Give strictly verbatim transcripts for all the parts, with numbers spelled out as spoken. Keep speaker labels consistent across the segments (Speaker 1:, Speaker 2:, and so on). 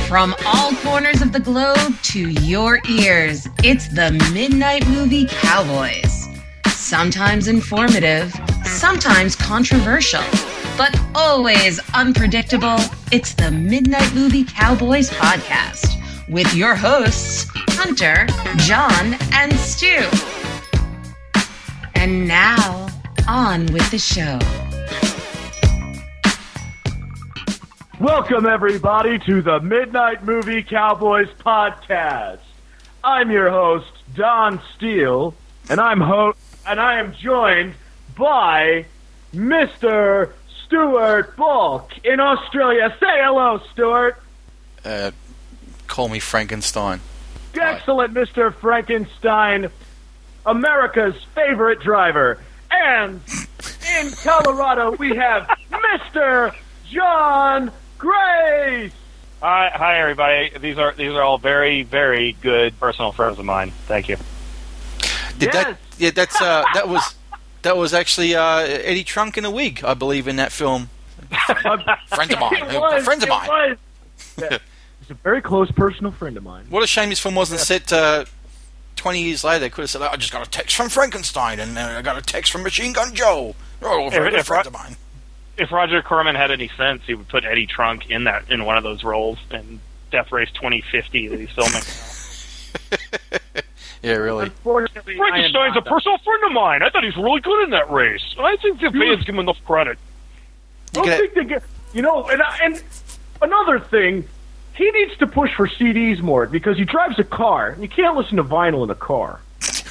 Speaker 1: From all corners of the globe to your ears, it's the Midnight Movie Cowboys. Sometimes informative, sometimes controversial, but always unpredictable. It's the Midnight Movie Cowboys podcast with your hosts, Hunter, John, and Stu. And now, on with the show.
Speaker 2: Welcome, everybody, to the Midnight Movie Cowboys podcast. I'm your host, Don Steele, and I'm ho- and I am joined by Mister Stuart Bulk in Australia. Say hello, Stuart.
Speaker 3: Uh, call me Frankenstein.
Speaker 2: Excellent, Mister Frankenstein, America's favorite driver. And in Colorado, we have Mister John Grace.
Speaker 4: Hi, hi, everybody. These are these are all very, very good personal friends of mine. Thank you.
Speaker 3: Did
Speaker 2: Yes.
Speaker 3: that? Yeah, that's uh, that was that was actually uh, Eddie Trunk in a wig, I believe, in that film. Friends of mine.
Speaker 2: It was,
Speaker 3: Friends of
Speaker 2: it
Speaker 3: mine.
Speaker 2: was. Yeah. He's a very close personal friend of mine.
Speaker 3: What a shame this film wasn't set uh, twenty years later. They could have said, "I just got a text from Frankenstein, and uh, I got a text from Machine Gun Joe." Oh,
Speaker 4: If-
Speaker 3: very good
Speaker 4: if
Speaker 3: friends
Speaker 4: Ro-
Speaker 3: of mine.
Speaker 4: If Roger Corman had any sense, he would put Eddie Trunk in that in one of those roles in Death Race twenty fifty that he's filming.
Speaker 3: Yeah, really.
Speaker 2: Unfortunately,
Speaker 4: Frankenstein's
Speaker 2: I
Speaker 4: a
Speaker 2: am not
Speaker 4: personal friend of mine. I thought he's really good in that race. I think the fans give him enough credit.
Speaker 2: I don't
Speaker 3: You
Speaker 2: think they get, you know, and, and another thing, he needs to push for C Ds more because he drives a car. And you can't listen to vinyl in a car.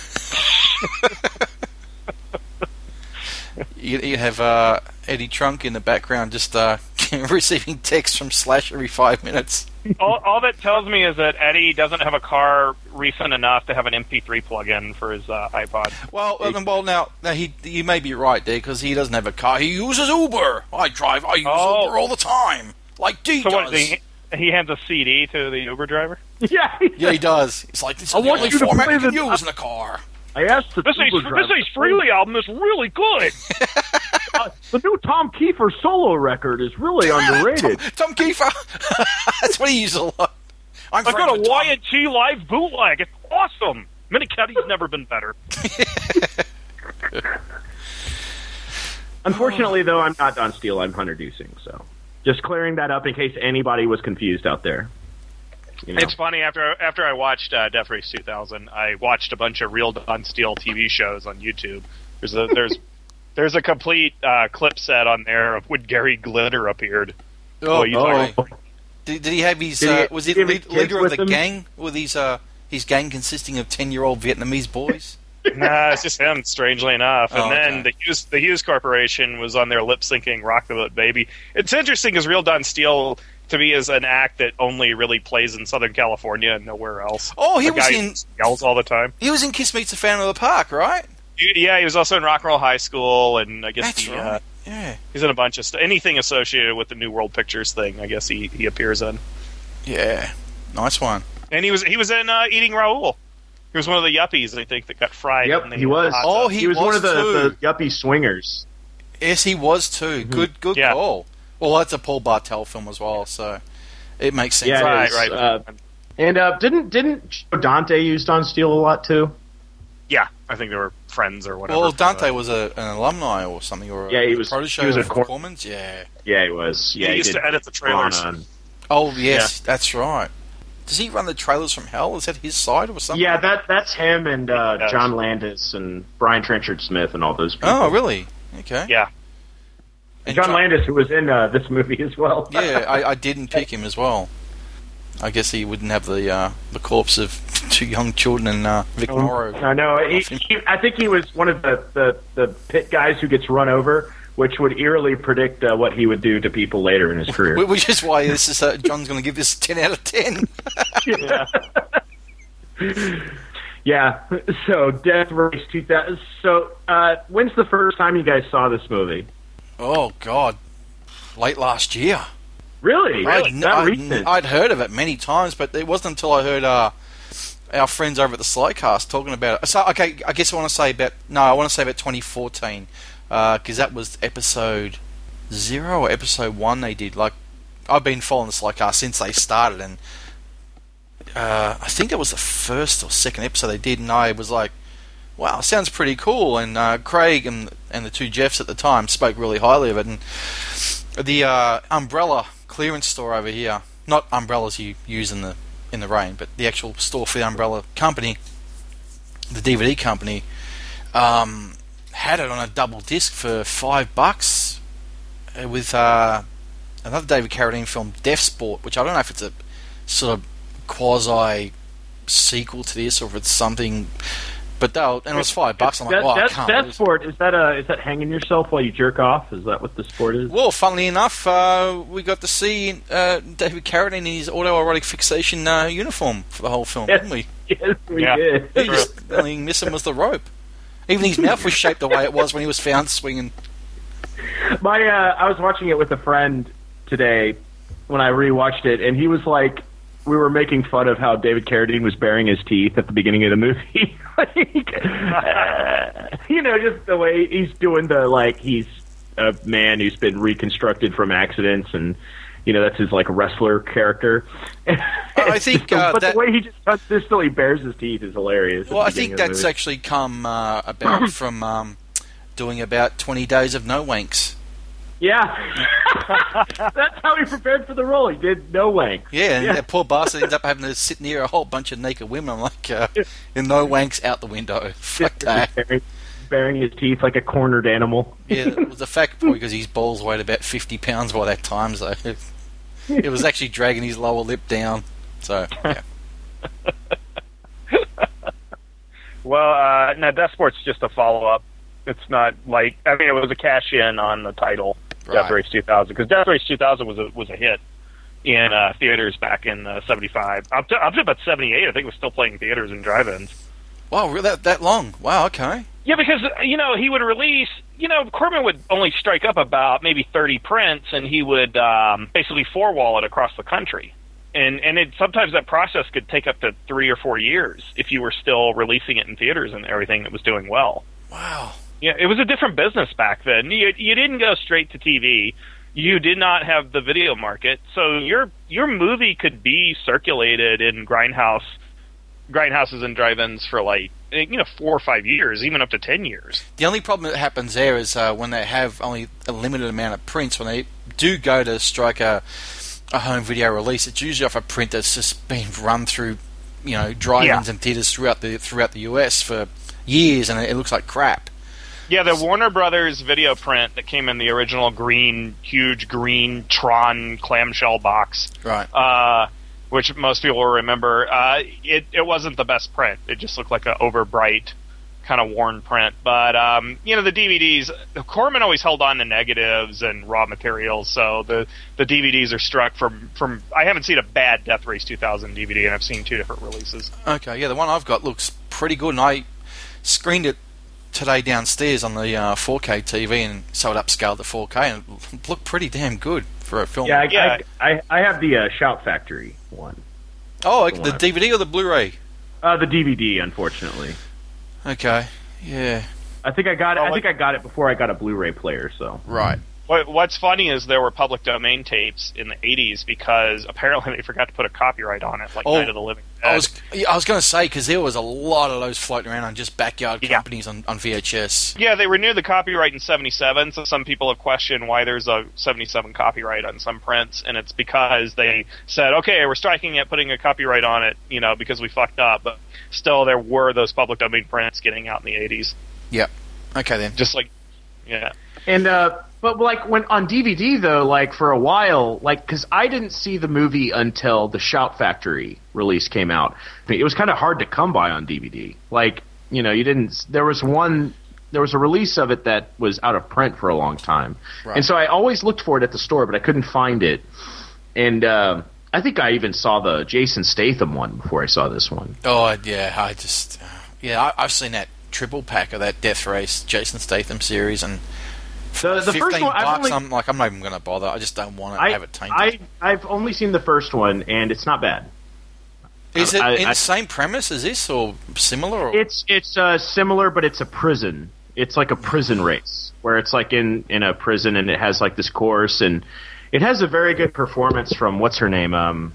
Speaker 3: You, you have uh, Eddie Trunk in the background just uh, receiving texts from Slash every five minutes.
Speaker 4: all, all that tells me is that Eddie doesn't have a car recent enough to have an M P three plug-in for his uh, iPod.
Speaker 3: Well, uh, well, now, now he you may be right there because he doesn't have a car. He uses Uber. I drive. I use
Speaker 4: Oh.
Speaker 3: Uber all the time, like D
Speaker 4: So
Speaker 3: does.
Speaker 4: what, he, he hands a C D to the Uber driver?
Speaker 2: Yeah.
Speaker 3: Yeah, he does. It's like this is
Speaker 2: I
Speaker 3: the
Speaker 2: want
Speaker 3: only
Speaker 2: you to
Speaker 3: format
Speaker 2: play
Speaker 3: you can
Speaker 2: the-
Speaker 3: use in a car.
Speaker 2: I asked the
Speaker 4: This
Speaker 2: Uber
Speaker 4: Ace,
Speaker 2: driver-
Speaker 4: this Ace Frehley album is really good.
Speaker 2: Uh, the new Tom Kiefer solo record is really underrated.
Speaker 3: Tom, Tom Kiefer. That's what he uses a lot. I'm
Speaker 4: I've
Speaker 3: friends
Speaker 4: got a
Speaker 3: with Tom.
Speaker 4: Y and T live bootleg. It's awesome. Minicutty's never been better.
Speaker 2: Unfortunately, though, I'm not Don Steele. I'm Hunter Dusing. So, just clearing that up in case anybody was confused out there. You know.
Speaker 4: It's funny, after after I watched uh, Death Race two thousand, I watched a bunch of real Don Steele T V shows on YouTube. There's a there's there's a complete uh, clip set on there of when Gary Glitter appeared.
Speaker 3: Oh,
Speaker 4: you
Speaker 3: boy.
Speaker 4: talking-
Speaker 3: Did, did he have his?
Speaker 2: Did he-
Speaker 3: Uh, was he
Speaker 2: did he
Speaker 3: lead,
Speaker 2: have
Speaker 3: leader of
Speaker 2: kids
Speaker 3: the
Speaker 2: with him?
Speaker 3: gang? With his uh, his gang consisting of ten-year-old Vietnamese boys?
Speaker 4: Nah, it's just him, strangely enough. And
Speaker 3: Oh,
Speaker 4: then
Speaker 3: okay.
Speaker 4: the Hughes the Hughes Corporation was on there lip syncing "Rock the Boat Baby." It's interesting because real Don Steele to me is an act that only really plays in Southern California and nowhere else.
Speaker 3: Oh, he
Speaker 4: The
Speaker 3: was
Speaker 4: guy
Speaker 3: in.
Speaker 4: who yells all the time.
Speaker 3: He was in Kiss Meets the Phantom of the Park, right?
Speaker 4: Yeah, he was also in Rock and Roll High School, and I guess
Speaker 3: That's
Speaker 4: he,
Speaker 3: right.
Speaker 4: uh,
Speaker 3: Yeah,
Speaker 4: he's in a bunch of st- anything associated with the New World Pictures thing. I guess he, he appears in,
Speaker 3: yeah, nice one.
Speaker 4: and he was he was in uh, Eating Raoul. He was one of the yuppies, I think, that got fried.
Speaker 2: Yep,
Speaker 4: in the
Speaker 2: he was.
Speaker 4: hot
Speaker 3: Oh,
Speaker 4: tub.
Speaker 3: he
Speaker 2: He was, one
Speaker 3: was
Speaker 2: of the,
Speaker 3: too.
Speaker 2: the yuppie swingers.
Speaker 3: Yes, he was too. Good, good
Speaker 4: Yeah.
Speaker 3: call. Well, that's a Paul Bartel film as well, so it makes sense.
Speaker 2: Yeah, it
Speaker 4: right,
Speaker 2: is.
Speaker 4: right.
Speaker 2: Uh, And uh, didn't didn't Joe Dante use Don Steele a lot too?
Speaker 4: Yeah, I think they were friends or whatever.
Speaker 3: Well, Dante was a, an alumni or something, or a,
Speaker 2: Yeah, he was-
Speaker 3: protege
Speaker 2: he was a
Speaker 3: of
Speaker 2: cor-
Speaker 3: Corman's. Yeah.
Speaker 2: Yeah, he was. Yeah,
Speaker 4: he used
Speaker 2: did
Speaker 4: to edit the trailers.
Speaker 2: Piranha and-
Speaker 3: Oh yes, that's right. Does he run the trailers from hell? Is that his side or something?
Speaker 2: Yeah, that that's him and uh,
Speaker 4: Yes.
Speaker 2: John Landis and Brian Trenchard Smith and all those people.
Speaker 3: Oh, really? Okay.
Speaker 4: Yeah,
Speaker 3: And
Speaker 2: John
Speaker 3: John-
Speaker 2: Landis, who was in uh, this movie as well.
Speaker 3: Yeah, I, I didn't pick him as well. I guess he wouldn't have the uh, the corpse of two young children and uh, Vic Morrow.
Speaker 2: I know. He, he, I think he was one of the, the, the pit guys who gets run over, which would eerily predict uh, what he would do to people later in his career.
Speaker 3: Wh- Which is why this is uh, John's going to give this ten out of ten.
Speaker 2: yeah. yeah. So, Death Race two thousand. So, uh, when's the first time you guys saw this movie?
Speaker 3: Oh God, late last year.
Speaker 2: Really?
Speaker 3: I'd,
Speaker 2: Really? Not
Speaker 3: I'd,
Speaker 2: recent.
Speaker 3: I'd heard of it many times, but it wasn't until I heard uh, our friends over at the Slycast talking about it. So, okay, I guess I want to say about no, I want to say about twenty fourteen because uh, that was episode zero or episode one they did. Like I've been following the Slycast since they started, and uh, I think it was the first or second episode they did, and I was like, wow, sounds pretty cool. And uh, Craig and and the two Jeffs at the time spoke really highly of it. And the uh, umbrella clearance store over here, not umbrellas you use in the in the rain, but the actual store for the umbrella company, the D V D company, um, had it on a double disc for five bucks with uh, another David Carradine film, Death Sport, which I don't know if it's a sort of quasi sequel to this or if it's something. But they'll, and it was five bucks. I'm like,
Speaker 2: that,
Speaker 3: oh, I
Speaker 2: that,
Speaker 3: can't.
Speaker 2: that sport is that a is that hanging yourself while you jerk off? Is that what the sport is?
Speaker 3: Well, funnily enough, uh, we got to see uh, David Carradine in his autoerotic fixation uh, uniform for the whole film,
Speaker 2: Yes.
Speaker 3: didn't we?
Speaker 2: Yes, we
Speaker 4: Yeah.
Speaker 2: did.
Speaker 3: He just, the only thing missing was the rope. Even his mouth was shaped the way it was when he was found swinging.
Speaker 2: My, uh, I was watching it with a friend today when I rewatched it, and he was like, we were making fun of how David Carradine was baring his teeth at the beginning of the movie. like, uh, you know, just the way he's doing the, like, he's a man who's been reconstructed from accidents, and, you know, that's his, like, wrestler character.
Speaker 3: I think, uh,
Speaker 2: but
Speaker 3: that-
Speaker 2: the way he just consistently bares his teeth is hilarious. at
Speaker 3: Well,
Speaker 2: the
Speaker 3: I think
Speaker 2: beginning of the
Speaker 3: that's
Speaker 2: movie.
Speaker 3: actually come uh, about from um, doing about twenty days of no wanks.
Speaker 2: Yeah. That's how he prepared for the role. He did no wank.
Speaker 3: Yeah, and
Speaker 2: Yeah.
Speaker 3: that poor bastard ends up having to sit near a whole bunch of naked women. I'm like, uh, and no wanks out the window. Fuck that.
Speaker 2: Baring, baring his teeth like a cornered animal.
Speaker 3: Yeah, it was a fact probably because his balls weighed about fifty pounds by that time, so it, it was actually dragging his lower lip down. So, yeah.
Speaker 4: Well, uh, no, Death Sport's just a follow-up. It's not like, I mean, it was a cash-in on the title,
Speaker 3: Right.
Speaker 4: Death Race two thousand, because Death Race two thousand was a was a hit in uh, theaters back in uh, seventy-five. Up to, up to about seventy-eight, I think it was still playing theaters and drive-ins.
Speaker 3: Wow, really, that that long? Wow, okay.
Speaker 4: Yeah, because, you know, he would release, you know, Corman would only strike up about maybe thirty prints, and he would um, basically four-wall it across the country. And and it, sometimes that process could take up to three or four years if you were still releasing it in theaters and everything that was doing well.
Speaker 3: Wow.
Speaker 4: Yeah, it was a different business back then. You, you didn't go straight to T V. You did not have the video market, so your your movie could be circulated in grindhouse grindhouses and drive-ins for like you know four or five years, even up to ten years.
Speaker 3: The only problem that happens there is uh, when they have only a limited amount of prints, when they do go to strike a, a home video release, it's usually off a print that's just been run through, you know, drive-ins
Speaker 4: Yeah.
Speaker 3: and theaters throughout the throughout the U S for years, and it, it looks like crap.
Speaker 4: Yeah, the Warner Brothers video print that came in the original green, huge green Tron clamshell box,
Speaker 3: Right.
Speaker 4: uh, which most people will remember, uh, it, it wasn't the best print. It just looked like an overbright, kind of worn print. But, um, you know, the D V Ds, Corman always held on to negatives and raw materials, so the, the D V Ds are struck from, from... I haven't seen a bad Death Race two thousand D V D, and I've seen two different releases.
Speaker 3: Okay, yeah, the one I've got looks pretty good, and I screened it today downstairs on the uh, four K T V and so it upscaled to four K, and it looked pretty damn good for a film.
Speaker 2: Yeah, I,
Speaker 4: Yeah.
Speaker 2: I, I, I have the uh, Shout Factory one.
Speaker 3: Oh, okay, the D V D or the Blu-ray?
Speaker 2: Uh, the D V D, unfortunately.
Speaker 3: Okay, yeah,
Speaker 2: I think I got it.
Speaker 4: Oh,
Speaker 2: I
Speaker 4: what-
Speaker 2: think I got it before I got a Blu-ray player. So
Speaker 3: right.
Speaker 4: What, what's funny is there were public domain tapes in the eighties because apparently they forgot to put a copyright on it, like
Speaker 3: Oh,
Speaker 4: Night of the Living Dead.
Speaker 3: I was I was going to say, because there was a lot of those floating around on just backyard
Speaker 4: Yeah.
Speaker 3: companies on, on V H S.
Speaker 4: Yeah, they renewed the copyright in seventy-seven, so some people have questioned why there's a seventy-seven copyright on some prints, and it's because they said, okay, we're striking it, putting a copyright on it, you know, because we fucked up, but still there were those public domain prints getting out in the eighties.
Speaker 3: Yep. Okay then.
Speaker 4: Just like, yeah.
Speaker 5: And uh, but like when on D V D though, like for a while, like because I didn't see the movie until the Shout Factory release came out. I mean, it was kind of hard to come by on D V D. Like you know, you didn't. There was one. There was a release of it that was out of print for a long time,
Speaker 3: Right.
Speaker 5: and so I always looked for it at the store, but I couldn't find it. And uh, I think I even saw the Jason Statham one before I saw this one.
Speaker 3: Oh yeah, I just yeah, I, I've seen that triple pack of that Death Race Jason Statham series, and
Speaker 5: The, the
Speaker 3: fifteen
Speaker 5: first one, I've
Speaker 3: bucks.
Speaker 5: only,
Speaker 3: I'm like, I'm not even going to bother. I just don't want to
Speaker 5: I,
Speaker 3: have it tainted.
Speaker 5: I, I've only seen the first one, and it's not bad.
Speaker 3: Is it
Speaker 5: I-
Speaker 3: in
Speaker 5: I-
Speaker 3: the same premise as this, or similar? Or?
Speaker 5: It's it's uh, similar, but it's a prison. It's like a prison race where it's like in, in a prison, and it has like this course, and It has a very good performance from what's her name? Um,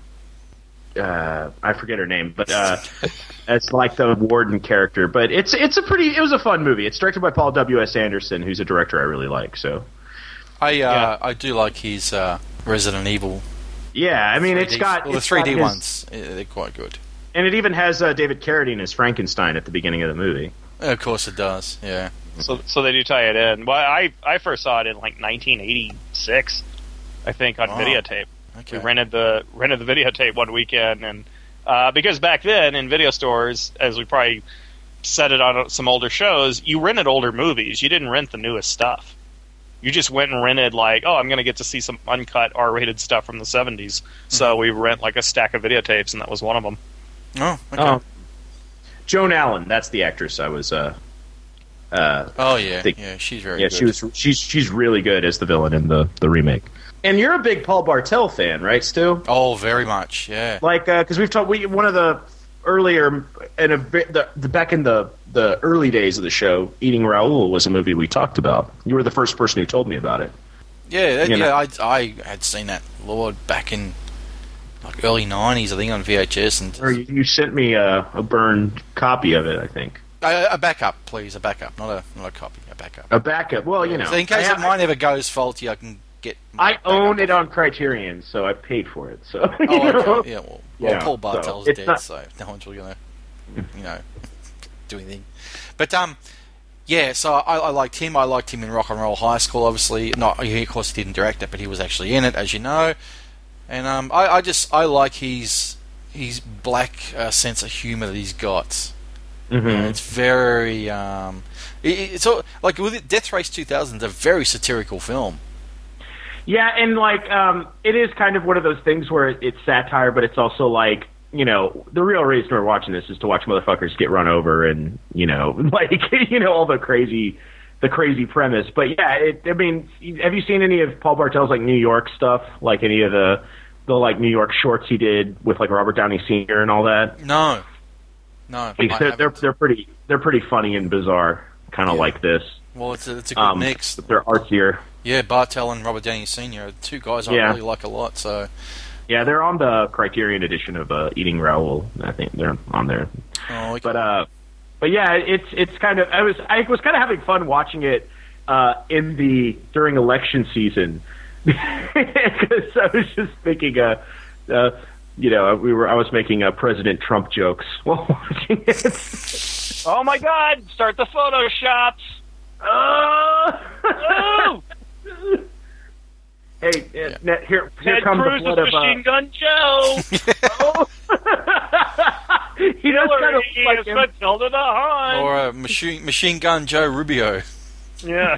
Speaker 5: uh, I forget her name, but uh, it's like the warden character. But it's it's a pretty it was a fun movie. It's directed by Paul W S Anderson, who's a director I really like. So
Speaker 3: I uh,
Speaker 5: Yeah.
Speaker 3: I do like his uh, Resident Evil.
Speaker 5: yeah, I mean
Speaker 3: three
Speaker 5: it's
Speaker 3: D
Speaker 5: got
Speaker 3: well, the
Speaker 5: it's
Speaker 3: three D
Speaker 5: got his-
Speaker 3: ones. eh, They're quite good.
Speaker 5: and it even has uh, David Carradine as Frankenstein at the beginning of the movie.
Speaker 3: Of course, it does. Yeah.
Speaker 4: So, so they do tie it in. Well, I I first saw it in like nineteen eighty-six, I think, on
Speaker 3: Wow.
Speaker 4: videotape.
Speaker 3: Okay.
Speaker 4: We rented the rented the videotape one weekend, and uh, because back then in video stores, as we probably said it on some older shows, you rented older movies. You didn't rent the newest stuff. You just went and rented like, oh, I'm going to get to see some uncut R-rated stuff from the seventies. So we rent like a stack of videotapes, and that was one of them.
Speaker 3: Oh. Okay.
Speaker 5: Um, Joan Allen, that's the actress I was. Uh, uh,
Speaker 3: oh yeah.
Speaker 5: think-
Speaker 3: yeah. She's very
Speaker 5: yeah,
Speaker 3: good.
Speaker 5: she was. She's she's really good as the villain in the the remake. And you're a big Paul Bartel fan, right, Stu?
Speaker 3: Oh, very much. Yeah.
Speaker 5: Like, because we've talked, we one of the earlier, and a bit, the, the back in the the early days of the show, Eating Raoul was a movie we talked about. You were the first person who told me about it.
Speaker 3: Yeah. That,
Speaker 5: You know.
Speaker 3: yeah. I I had seen that Lord back in like early nineties, I think, on V H S, and
Speaker 5: Or you, you sent me a, a burned copy of it, I think.
Speaker 3: a, a backup, please, a backup, not a not a copy, a backup.
Speaker 5: A backup. Well, you know,
Speaker 3: So in case
Speaker 5: I,
Speaker 3: it mine ever goes faulty, I can get.
Speaker 5: I
Speaker 3: my
Speaker 5: own
Speaker 3: backup.
Speaker 5: it on Criterion, so I paid for it. So you
Speaker 3: Oh,
Speaker 5: know.
Speaker 3: okay. Yeah, well, well
Speaker 5: Yeah,
Speaker 3: Paul
Speaker 5: so
Speaker 3: Bartel's
Speaker 5: it's
Speaker 3: dead,
Speaker 5: not-
Speaker 3: so no one's really gonna, you know, do anything. But um, yeah. So I, I liked him. I liked him in Rock and Roll High School. Obviously, not he, of course he didn't direct it, but he was actually in it, as you know. And um, I, I just I like his his black uh, sense of humour that he's got. You know,
Speaker 5: Mhm.
Speaker 3: it's very um, it, it's all, like with it, Death Race two thousand is a very satirical film.
Speaker 5: Yeah, and like um, it is kind of one of those things where it, it's satire, but it's also like, you know, the real reason we're watching this is to watch motherfuckers get run over and, you know, like, you know, all the crazy, the crazy premise. But yeah, it, I mean, have you seen any of Paul Bartel's like New York stuff? Like any of the, the like New York shorts he did with like Robert Downey Senior and all that?
Speaker 3: No, no,
Speaker 5: Because
Speaker 3: I
Speaker 5: they're, they're
Speaker 3: haven't.
Speaker 5: they're pretty they're pretty funny and bizarre, kind of
Speaker 3: Yeah.
Speaker 5: like this.
Speaker 3: Well, it's a, it's a good
Speaker 5: Um,
Speaker 3: mix.
Speaker 5: They're artsier.
Speaker 3: Yeah, Bartel and Robert Downey Senior are two guys I
Speaker 5: Yeah.
Speaker 3: really like a lot. So,
Speaker 5: Yeah, they're on the Criterion edition of uh, Eating Raoul. I think they're on there.
Speaker 3: oh, okay.
Speaker 5: But uh, but yeah, it's it's kind of I was I was kind of having fun watching it uh, in the during election season because I was just thinking, uh, uh, you know, we were I was making uh, President Trump jokes while watching it.
Speaker 4: Oh my God! Start the photoshops.
Speaker 5: Uh,
Speaker 4: Oh!
Speaker 5: hey, uh, Ned, here here
Speaker 4: Ted
Speaker 5: comes
Speaker 4: Cruz
Speaker 5: the
Speaker 4: is
Speaker 5: blood of
Speaker 4: Machine
Speaker 5: uh,
Speaker 4: Gun Joe.
Speaker 5: oh. He does kind of
Speaker 4: Hillary
Speaker 5: look like
Speaker 4: is
Speaker 5: him.
Speaker 4: Matilda the Hun.
Speaker 3: or uh, machine Machine Gun Joe Rubio.
Speaker 4: Yeah,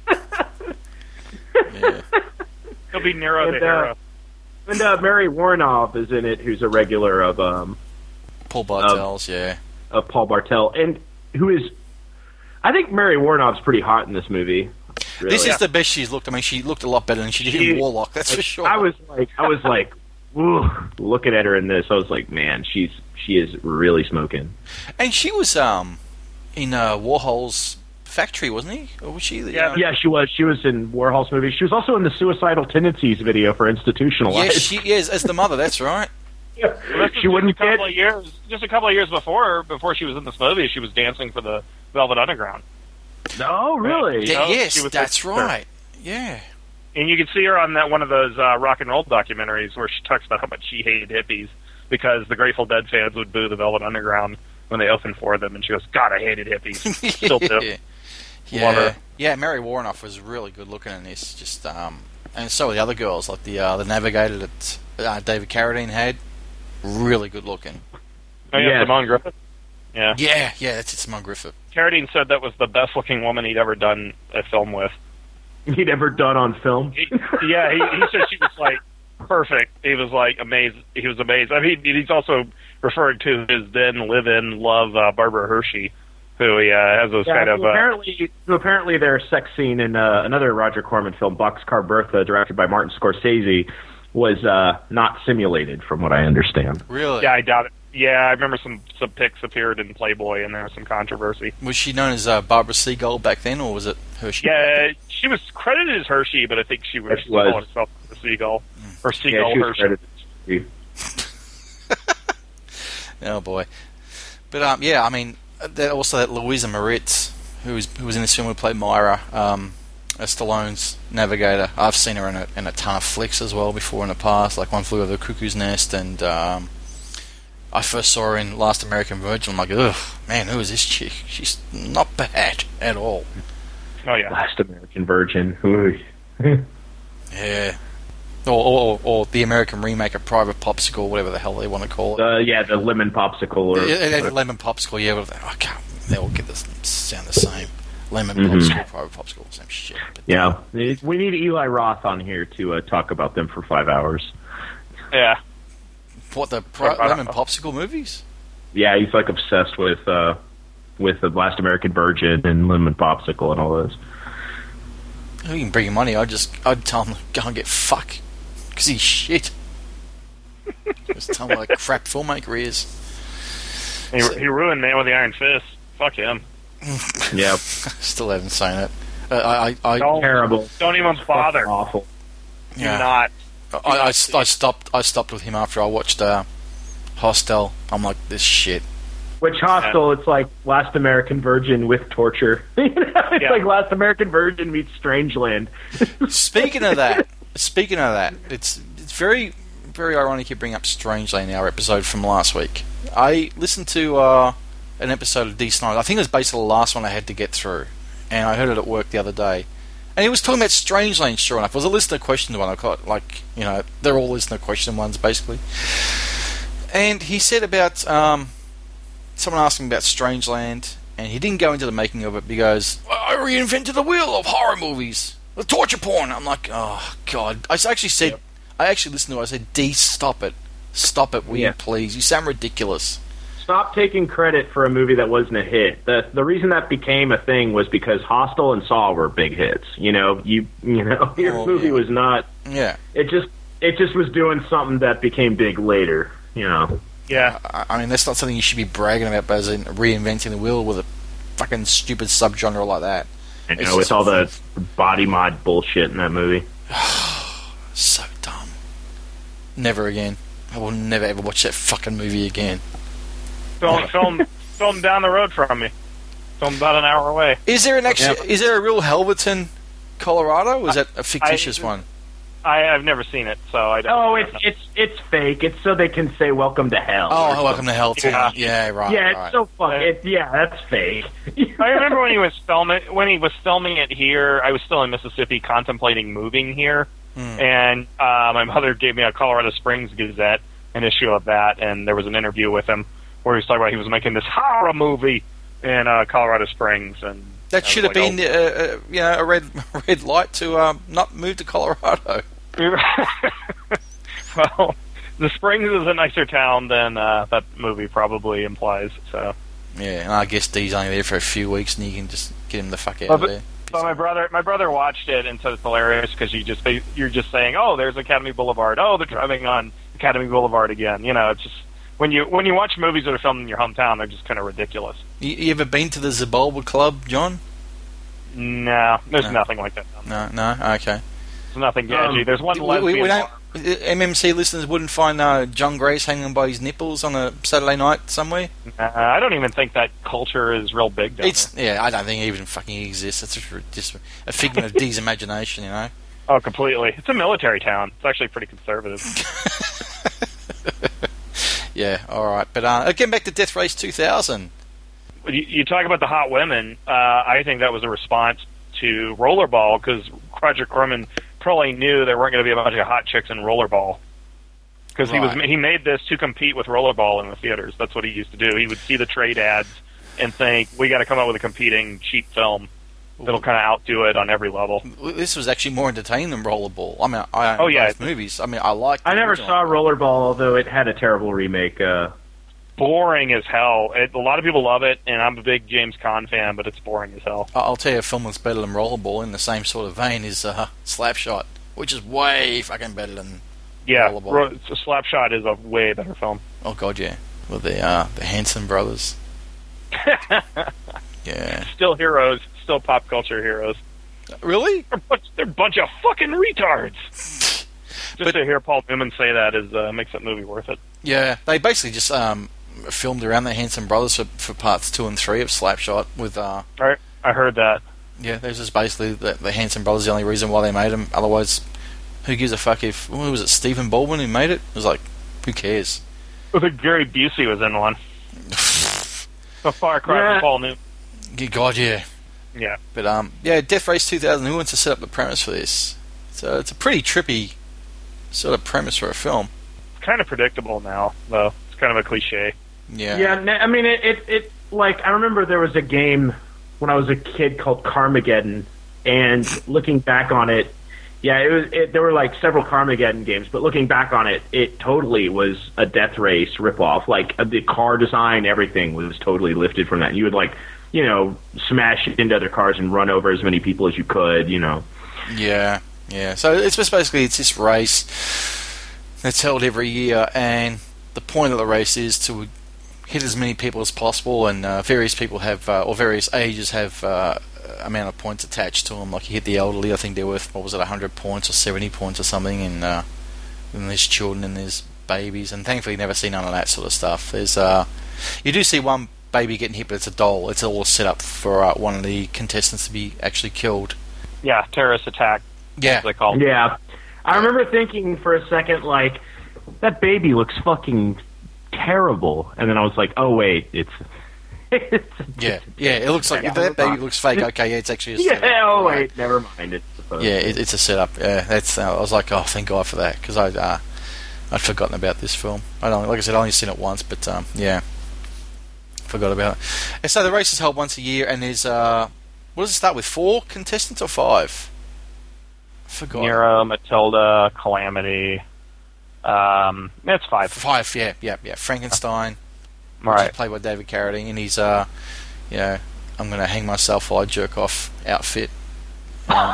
Speaker 3: Yeah.
Speaker 4: he'll be Nero the
Speaker 5: And, uh,
Speaker 4: Hero.
Speaker 5: And uh, Mary Warnoff is in it, who's a regular of um
Speaker 3: Paul Bartel's, yeah.
Speaker 5: of Paul Bartel, and who is, I think Mary Warnoff's pretty hot in this movie. Really.
Speaker 3: This is the best she's looked. I mean, she looked a lot better than she did in
Speaker 5: She-
Speaker 3: Warlock, that's for sure.
Speaker 5: I was like, I was like, ooh, looking at her in this, I was like, man, she's she is really smoking.
Speaker 3: And she was um in uh, Warhol's factory, wasn't he? Or was she? The,
Speaker 4: Yeah,
Speaker 3: um,
Speaker 5: Yeah, she was. She was in Warhol's movie. She was also in the Suicidal Tendencies video for Institutionalized.
Speaker 3: Yes, she is as the mother. That's right.
Speaker 5: Yeah.
Speaker 4: This was
Speaker 5: She wouldn't
Speaker 4: just a couple
Speaker 5: get.
Speaker 4: of years, just a couple of years before, before she was in this movie, she was dancing for the Velvet Underground,
Speaker 5: Oh, really?
Speaker 4: You know,
Speaker 3: Yeah, yes,
Speaker 4: she was
Speaker 3: that's
Speaker 4: like-
Speaker 3: right. Yeah.
Speaker 4: and you can see her on that one of those uh, rock and roll documentaries where she talks about how much she hated hippies because the Grateful Dead fans would boo the Velvet Underground when they opened for them, and she goes, "God, I hated hippies." Still do.
Speaker 3: yeah.
Speaker 4: Love
Speaker 3: Yeah.
Speaker 4: her.
Speaker 3: Yeah, Mary Warnoff was really good looking in this. Just um, and so were the other girls, like the uh, the Navigator that uh, David Carradine had. Really good looking.
Speaker 4: Oh, yeah,
Speaker 5: Yes.
Speaker 4: Simone Griffith. Yeah.
Speaker 3: Yeah, yeah, that's it, Simone Griffith.
Speaker 4: Carradine said that was the best looking woman he'd ever done a film with.
Speaker 5: He'd ever done on film.
Speaker 4: He, yeah, he, he said she was like perfect. He was like amazed. He was amazed. I mean, he's also referring to his then live-in love, uh, Barbara Hershey, who he uh, has those
Speaker 5: Yeah,
Speaker 4: kind
Speaker 5: so
Speaker 4: of. Uh,
Speaker 5: apparently, so apparently, their sex scene in uh, another Roger Corman film, Boxcar Bertha, directed by Martin Scorsese, was uh, not simulated, from what I understand.
Speaker 3: Really?
Speaker 4: yeah, I doubt it. Yeah, I remember some some pics appeared in Playboy, and there was some controversy.
Speaker 3: Was she known as uh, Barbara Seagull back then, or was it Hershey?
Speaker 4: Yeah, she was credited as Hershey, but I think she was,
Speaker 2: She was.
Speaker 4: calling herself a Seagull. Or
Speaker 2: Yeah,
Speaker 4: Seagull
Speaker 2: she was
Speaker 4: Hershey.
Speaker 2: credited as
Speaker 3: Oh boy. But um, yeah, I mean, that also that Louisa Moritz, who was who was in this film, who played Myra, um, as Stallone's navigator. I've seen her in a, in a ton of flicks as well before in the past, like One Flew Over the Cuckoo's Nest, and um, I first saw her in Last American Virgin. I'm like, ugh, man, who is this chick? She's not bad at all.
Speaker 4: Oh yeah.
Speaker 2: Last American Virgin. Ooh.
Speaker 3: Yeah. Or, or, or the American remake of Private Popsicle, whatever the hell they want to call it.
Speaker 2: Uh, yeah, the lemon popsicle. Or
Speaker 3: Yeah, yeah, lemon popsicle, yeah. But I can't. They all get this sound the same. Lemon
Speaker 2: Mhm.
Speaker 3: popsicle, private popsicle, same shit. But
Speaker 2: yeah, we need Eli Roth on here to uh, talk about them for five hours.
Speaker 4: Yeah.
Speaker 3: what the pri- lemon popsicle movies?
Speaker 2: Yeah, he's like obsessed with uh, with the Last American Virgin and lemon popsicle and all those.
Speaker 3: You can bring him money. I'd just I'd tell him to go and get fuck because he's shit. Just tell him what a crap filmmaker he is.
Speaker 4: He, he ruined Man with the Iron Fist. Fuck him.
Speaker 2: Yeah,
Speaker 3: Still haven't seen it. Uh, I, I, I,
Speaker 4: Don't,
Speaker 2: terrible.
Speaker 4: Don't even bother.
Speaker 2: Fucking awful.
Speaker 4: Do
Speaker 3: yeah.
Speaker 4: not.
Speaker 3: I, I, I stopped. I stopped with him after I watched uh, Hostel. I'm like, this shit.
Speaker 2: Which Hostel? It's like Last American Virgin with torture. You know, it's
Speaker 4: Yeah.
Speaker 2: like Last American Virgin meets Strangeland.
Speaker 3: Speaking of that, speaking of that, it's it's very very ironic you bring up Strangeland in our episode from last week. I listened to uh, an episode of D. Snyder. I think it was basically the last one I had to get through, and I heard it at work the other day. And he was talking about Strangeland, sure enough. It was a listener question one. I got like, you know, they're all listener question ones, basically. And he said about, um, someone asked him about Strangeland, and he didn't go into the making of it, but he goes, I reinvented the wheel of horror movies. The torture porn. I'm like, oh, God. I actually said, yep. I actually listened to it. I said, D, stop it. Stop it, will
Speaker 2: yeah.
Speaker 3: you please? You sound ridiculous.
Speaker 2: Stop taking credit for a movie that wasn't a hit. The the reason that became a thing was because Hostel and Saw were big hits. You know, you you know, your
Speaker 3: oh,
Speaker 2: movie
Speaker 3: yeah.
Speaker 2: was not.
Speaker 3: Yeah.
Speaker 2: It just it just was doing something that became big later. You know.
Speaker 4: Yeah.
Speaker 3: I, I mean, that's not something you should be bragging about, as in reinventing the wheel with a fucking stupid subgenre like that.
Speaker 2: You know,
Speaker 3: It's
Speaker 2: with
Speaker 3: just-
Speaker 2: all the body mod bullshit in that movie.
Speaker 3: So dumb. Never again. I will never ever watch that fucking movie again.
Speaker 4: Film, film, film down the road from me. Film about an hour away.
Speaker 3: Is there an actual?
Speaker 2: Yeah.
Speaker 3: Is there a real Helverton, Colorado? Or is that a fictitious
Speaker 4: I-
Speaker 3: one?
Speaker 4: I, I've never seen it, so I don't.
Speaker 2: Oh,
Speaker 4: I
Speaker 2: it's
Speaker 4: don't know.
Speaker 2: it's it's fake. It's so they can say "Welcome to Hell."
Speaker 3: Oh,
Speaker 2: or
Speaker 3: welcome to Helverton. Yeah,
Speaker 4: Yeah.
Speaker 3: right.
Speaker 2: yeah, it's
Speaker 3: right.
Speaker 2: so fucking. It, yeah, that's fake.
Speaker 4: I remember when he was filming when he was filming it here. I was still in Mississippi, contemplating moving here,
Speaker 3: Hmm.
Speaker 4: and uh, my mother gave me a Colorado Springs Gazette, an issue of that, and there was an interview with him where he was talking about he was making this horror movie in uh, Colorado Springs, and
Speaker 3: That
Speaker 4: I
Speaker 3: should
Speaker 4: was
Speaker 3: have
Speaker 4: like,
Speaker 3: been, uh, uh, you know, a red red light to um, not move to Colorado.
Speaker 4: well, the Springs is a nicer town than uh, that movie probably implies. So,
Speaker 3: Yeah, and I guess Dee's only there for a few weeks, and you can just get him the fuck out
Speaker 4: Well,
Speaker 3: of
Speaker 4: but-
Speaker 3: there.
Speaker 4: but my brother, my brother watched it and said it's hilarious because you just you're just saying, oh, there's Academy Boulevard. Oh, they're driving on Academy Boulevard again. You know, it's just when you when you watch movies that are filmed in your hometown, they're just kind of ridiculous.
Speaker 3: You, you ever been to the Zabulba Club, John?
Speaker 4: No, there's
Speaker 3: No.
Speaker 4: nothing like that.
Speaker 3: No, no, okay.
Speaker 4: There's nothing edgy.
Speaker 2: Um,
Speaker 4: There's one
Speaker 3: We,
Speaker 4: lesbian.
Speaker 3: we, we don't.
Speaker 4: bar.
Speaker 3: M M C listeners wouldn't find uh, John Grace hanging by his nipples on a Saturday night somewhere.
Speaker 4: Uh, I don't even think that culture is real big down
Speaker 3: It's yeah, I don't think it even fucking exists. It's just, just a figment of Dee's imagination, you know.
Speaker 4: there. Oh, completely. It's a military town. It's actually pretty conservative.
Speaker 3: Yeah, all right. But uh, getting back to Death Race two thousand.
Speaker 4: You, you talk about the hot women. Uh, I think that was a response to Rollerball because Roger Corman probably knew there weren't going to be a bunch of hot chicks in Rollerball because he was
Speaker 3: Right.
Speaker 4: he made this to compete with Rollerball in the theaters. That's what he used to do. He would see the trade ads and think, we got to come up with a competing cheap film that'll kind of outdo it on every level.
Speaker 3: This was actually more entertaining than Rollerball. I mean, I own
Speaker 4: Oh, yeah.
Speaker 3: both movies. I mean, I like.
Speaker 2: I never saw Rollerball, although it had a terrible remake. Uh,
Speaker 4: Boring as hell. It, a lot of people love it, and I'm a big James Caan fan, but it's boring as hell.
Speaker 3: I'll tell you a film that's better than Rollerball in the same sort of vein is uh, Slapshot, which is way fucking better than.
Speaker 4: Yeah,
Speaker 3: Rollerball.
Speaker 4: Ro- Slapshot is a way better film.
Speaker 3: Oh god, yeah. with the uh, the Hanson brothers. Yeah.
Speaker 4: Still heroes. Still pop culture heroes.
Speaker 3: Really?
Speaker 4: They're a bunch, they're a bunch of fucking retards. Just
Speaker 3: But-
Speaker 4: to hear Paul Newman say that is uh, makes that movie worth it.
Speaker 3: Yeah, they basically just um, filmed around the Hanson brothers for, for parts two and three of Slapshot with. Uh,
Speaker 4: I, I heard that.
Speaker 3: yeah, there's just basically the, the Hanson brothers the only reason why they made them. Otherwise, who gives a fuck if what was it Stephen Baldwin who made it? It was like, who cares?
Speaker 4: I think Gary Busey was in one. A far cry
Speaker 2: Yeah.
Speaker 4: from Paul Newman.
Speaker 3: Good God, yeah.
Speaker 4: Yeah.
Speaker 3: But um, yeah, Death Race two thousand. Who wants to set up the premise for this? So it's a pretty trippy sort of premise for a film.
Speaker 4: It's kind of predictable now, though. It's kind of a cliche.
Speaker 3: Yeah.
Speaker 2: Yeah, n- I mean, it, it, it, like, I remember there was a game when I was a kid called Carmageddon, and looking back on it, yeah, it was, it, there were, like, several Carmageddon games, but looking back on it, it totally was a Death Race ripoff. Like, uh, the car design, everything was totally lifted from that. You would, like, you know, smash into other cars and run over as many people as you could, you know.
Speaker 3: Yeah, yeah. So it's just basically it's this race that's held every year, and the point of the race is to hit as many people as possible, and uh, various people have, uh, or various ages have uh, amount of points attached to them. Like you hit the elderly, I think they're worth, what was it, one hundred points or seventy points or something, and uh, then there's children and there's babies, and thankfully you never see none of that sort of stuff. There's, uh, you do see one baby getting hit, but it's a doll. It's all set up for uh, one of the contestants to be actually killed.
Speaker 4: Yeah, terrorist attack,
Speaker 3: Yeah.
Speaker 4: as they call it.
Speaker 2: Yeah. I remember thinking for a second, like, that baby looks fucking terrible. And then I was like, oh, wait, it's... it's
Speaker 3: Yeah, yeah. It looks like
Speaker 2: Yeah.
Speaker 3: if that baby looks fake. Okay, yeah, it's actually a setup.
Speaker 2: yeah, oh,
Speaker 3: Right.
Speaker 2: wait, never mind. It's supposed
Speaker 3: Yeah, it, it's a setup. Yeah, that's. Uh, I was like, oh, thank God for that, because I uh, I'd forgotten about this film. I don't, like I said, I only seen it once, but um, yeah, forgot about it. And so the race is held once a year, and there's uh, what does it start with? Four contestants or five? I forgot.
Speaker 4: Nero, Matilda, Calamity. Um, it's five.
Speaker 3: Five. Yeah, yeah, yeah. Frankenstein.
Speaker 4: All
Speaker 3: which is
Speaker 4: right.
Speaker 3: played by David Carradine, and he's uh, you know, I'm going to hang myself while I jerk off outfit. Um,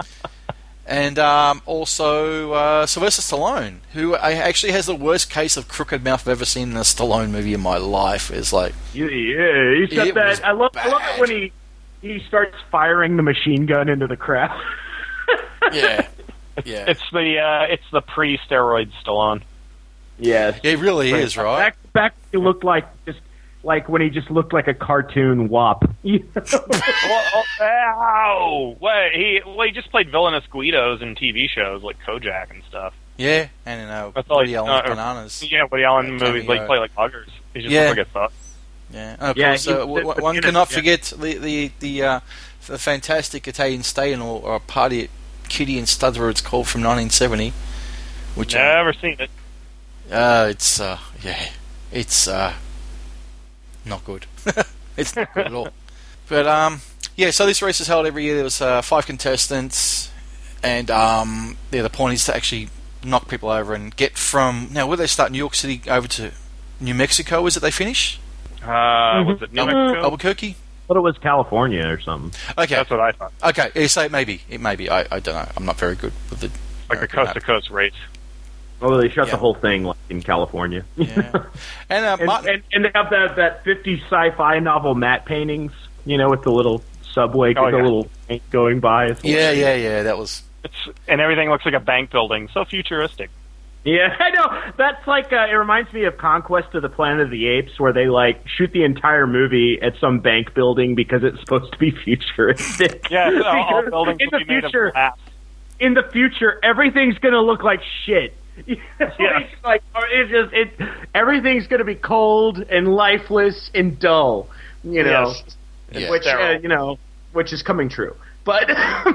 Speaker 3: and um, also uh, Sylvester Stallone, who I actually has the worst case of crooked mouth I've ever seen in a Stallone movie in my life. Is like,
Speaker 2: Yeah, yeah, he's got
Speaker 3: It was
Speaker 2: that. I love, I love
Speaker 3: bad.
Speaker 2: it when he he starts firing the machine gun into the crowd.
Speaker 3: yeah, yeah,
Speaker 4: It's the uh, it's the pre-steroid Stallone.
Speaker 2: Yes.
Speaker 3: yeah, it really is, right?
Speaker 2: Back, back, he looked like just like when he just looked like a cartoon wop. You know?
Speaker 4: well, oh, ow! Wait, he well, he just played villainous Guidos in T V shows like Kojak and stuff.
Speaker 3: Yeah, and in uh,
Speaker 4: That's all
Speaker 3: Woody
Speaker 4: he-
Speaker 3: Allen's
Speaker 4: uh,
Speaker 3: Bananas.
Speaker 4: Yeah, Woody Allen
Speaker 3: Yeah,
Speaker 4: movies like
Speaker 3: cameo.
Speaker 4: play like huggers. He just
Speaker 3: Yeah.
Speaker 4: looks like a thug.
Speaker 3: Yeah, and of
Speaker 2: Yeah,
Speaker 3: course,
Speaker 2: he-
Speaker 3: uh,
Speaker 2: the-
Speaker 3: w-
Speaker 2: the
Speaker 3: one
Speaker 2: kid
Speaker 3: cannot
Speaker 2: is-
Speaker 3: forget the the the, uh, the fantastic Italian stay-in or, or party at Kitty and Studs, where it's called, from nineteen seventy. Which uh,
Speaker 4: Never seen it.
Speaker 3: uh, it's uh, yeah, it's uh, not good. It's not good at all. But um, yeah, so this race is held every year. There was uh, five contestants, and um, yeah, the point is to actually knock people over and get from now. Where they start, New York City over to New Mexico. Is it they finish?
Speaker 4: Uh, was it New
Speaker 3: Albu-
Speaker 4: Mexico?
Speaker 3: Albuquerque.
Speaker 2: But it was California or something.
Speaker 3: Okay,
Speaker 4: That's what I thought.
Speaker 3: okay. Yeah, so maybe it may be. I, I don't know. I'm not very good with the
Speaker 4: Like a
Speaker 3: American
Speaker 4: coast to
Speaker 3: map.
Speaker 4: coast race.
Speaker 2: Oh, they shut
Speaker 3: Yeah.
Speaker 2: the whole thing like in California.
Speaker 3: Yeah. And uh,
Speaker 2: and,
Speaker 3: Martin,
Speaker 2: and, and they have that that fifties sci-fi novel matte paintings, you know, with the little subway,
Speaker 4: Oh,
Speaker 2: the
Speaker 4: yeah.
Speaker 2: little paint going by. It's
Speaker 3: yeah, yeah, yeah. That was
Speaker 4: It's and everything looks like a bank building. So futuristic.
Speaker 2: Yeah, I know. That's like, uh, it reminds me of Conquest of the Planet of the Apes, where they, like, shoot the entire movie at some bank building because it's supposed to be futuristic.
Speaker 4: Yeah, so all, all
Speaker 2: Because
Speaker 4: buildings
Speaker 2: in
Speaker 4: will
Speaker 2: the
Speaker 4: be made
Speaker 2: future,
Speaker 4: of glass.
Speaker 2: in the future, everything's going to look like shit. You know,
Speaker 4: Yeah.
Speaker 2: it's like, or it's just, it, everything's going to be cold and lifeless and dull, you know,
Speaker 4: Yes.
Speaker 3: Yeah.
Speaker 2: which, uh,
Speaker 4: Sterile.
Speaker 2: you know, which is coming true. But,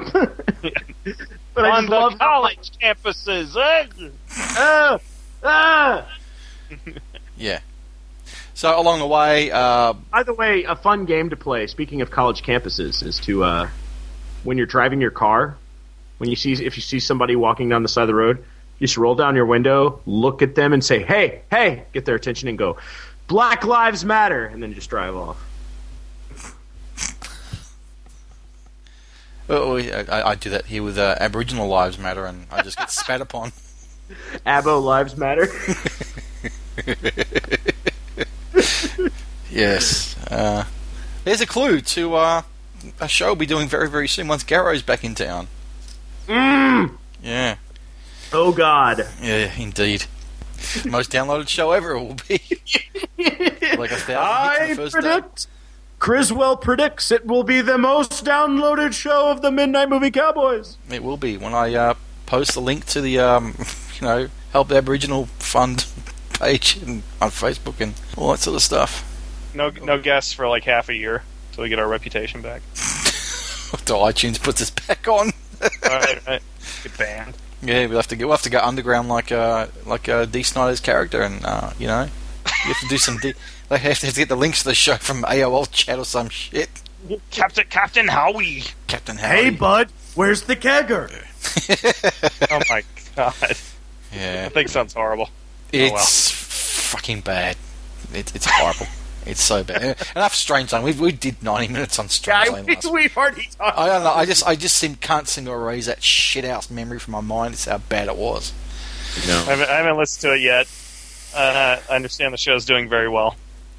Speaker 2: but I
Speaker 4: On
Speaker 2: just
Speaker 4: the
Speaker 2: love how,
Speaker 4: college campuses. eh?
Speaker 2: ah, ah.
Speaker 3: yeah. So along the way, uh,
Speaker 5: By the way, a fun game to play, speaking of college campuses, is to, uh, when you're driving your car, when you see, if you see somebody walking down the side of the road, you just roll down your window, look at them and say, hey, hey, get their attention and go, Black Lives Matter, and then just drive off.
Speaker 3: oh, I, I do that here with uh, Aboriginal Lives Matter, and I just get spat upon.
Speaker 5: Abo Lives Matter.
Speaker 3: Yes. Uh, there's a clue to uh, a show we'll be doing very, very soon once Garrow's back in town.
Speaker 5: Mm.
Speaker 3: Yeah.
Speaker 5: Oh, God.
Speaker 3: Yeah, indeed. Most downloaded show ever it will be. Like a thousand
Speaker 5: I
Speaker 3: hits the first
Speaker 5: predict,
Speaker 3: day.
Speaker 5: Criswell predicts it will be the most downloaded show of the Midnight Movie Cowboys.
Speaker 3: It will be when I uh, post the link to the, um, you know, Help the Aboriginal Fund page and, on Facebook and all that sort of stuff.
Speaker 4: No, no guests for like half a year till we get our reputation back.
Speaker 3: Till iTunes puts us back on.
Speaker 4: Right, right. Get banned.
Speaker 3: Yeah, we'll have to go. We'll have to go underground like uh, like uh, Dee Snider's character, and uh, you know, you have to do some. De- like have to get the links to the show from A O L chat or some shit.
Speaker 4: Captain Captain Howie.
Speaker 3: Captain Howie.
Speaker 5: Hey, bud, where's the kegger?
Speaker 4: Oh my god.
Speaker 3: Yeah,
Speaker 4: That thing sounds horrible.
Speaker 3: it's
Speaker 4: Oh, well.
Speaker 3: fucking bad. It, it's horrible. It's so bad. Enough Strange Lane. We we did ninety minutes on Strange
Speaker 5: Yeah,
Speaker 3: Lane
Speaker 5: we,
Speaker 3: last week.
Speaker 5: we've already talked.
Speaker 3: I don't know. I just I just seem, can't seem to erase that shit house memory from my mind. It's how bad it was.
Speaker 5: No.
Speaker 4: I haven't, I haven't listened to it yet. Uh, I understand the show's doing very well.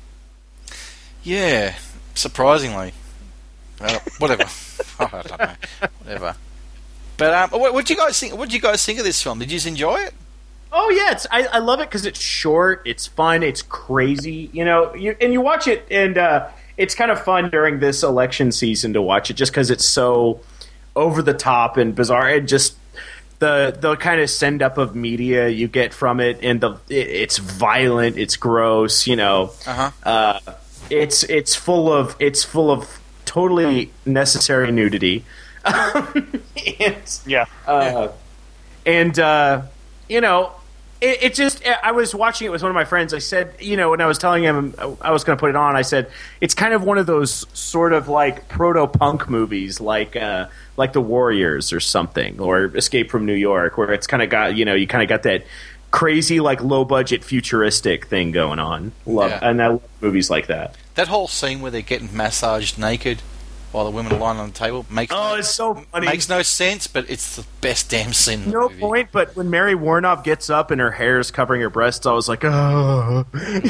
Speaker 3: Yeah, surprisingly. Well, whatever. I don't know. Whatever. But um, what did you guys think? What did you guys think of this film? Did you enjoy it?
Speaker 5: Oh yeah, it's I, I love it because it's short, it's fun, it's crazy, you know. You, and you watch it, and uh, it's kind of fun during this election season to watch it, just because it's so over the top and bizarre, and just the the kind of send up of media you get from it, and the it, it's violent, it's gross, you know.
Speaker 3: Uh-huh.
Speaker 5: Uh It's it's full of it's full of totally necessary nudity, and,
Speaker 4: Yeah.
Speaker 5: uh, and uh, you know. It, it just, I was watching it with one of my friends. I said, you know, when I was telling him I was going to put it on, I said, it's kind of one of those sort of like proto-punk movies, like uh, like The Warriors or something, or Escape from New York, where it's kind of got, you know, you kind of got that crazy, like low-budget futuristic thing going on. Love,
Speaker 3: Yeah.
Speaker 5: and I love movies like that.
Speaker 3: That whole scene where they're getting massaged naked while the women are lying on the table makes
Speaker 5: Oh,
Speaker 3: no,
Speaker 5: it's so funny.
Speaker 3: makes no sense, but it's the best damn scene in the
Speaker 5: No
Speaker 3: movie.
Speaker 5: point, but when Mary Warnoff gets up and her hair is covering her breasts, I was like, oh.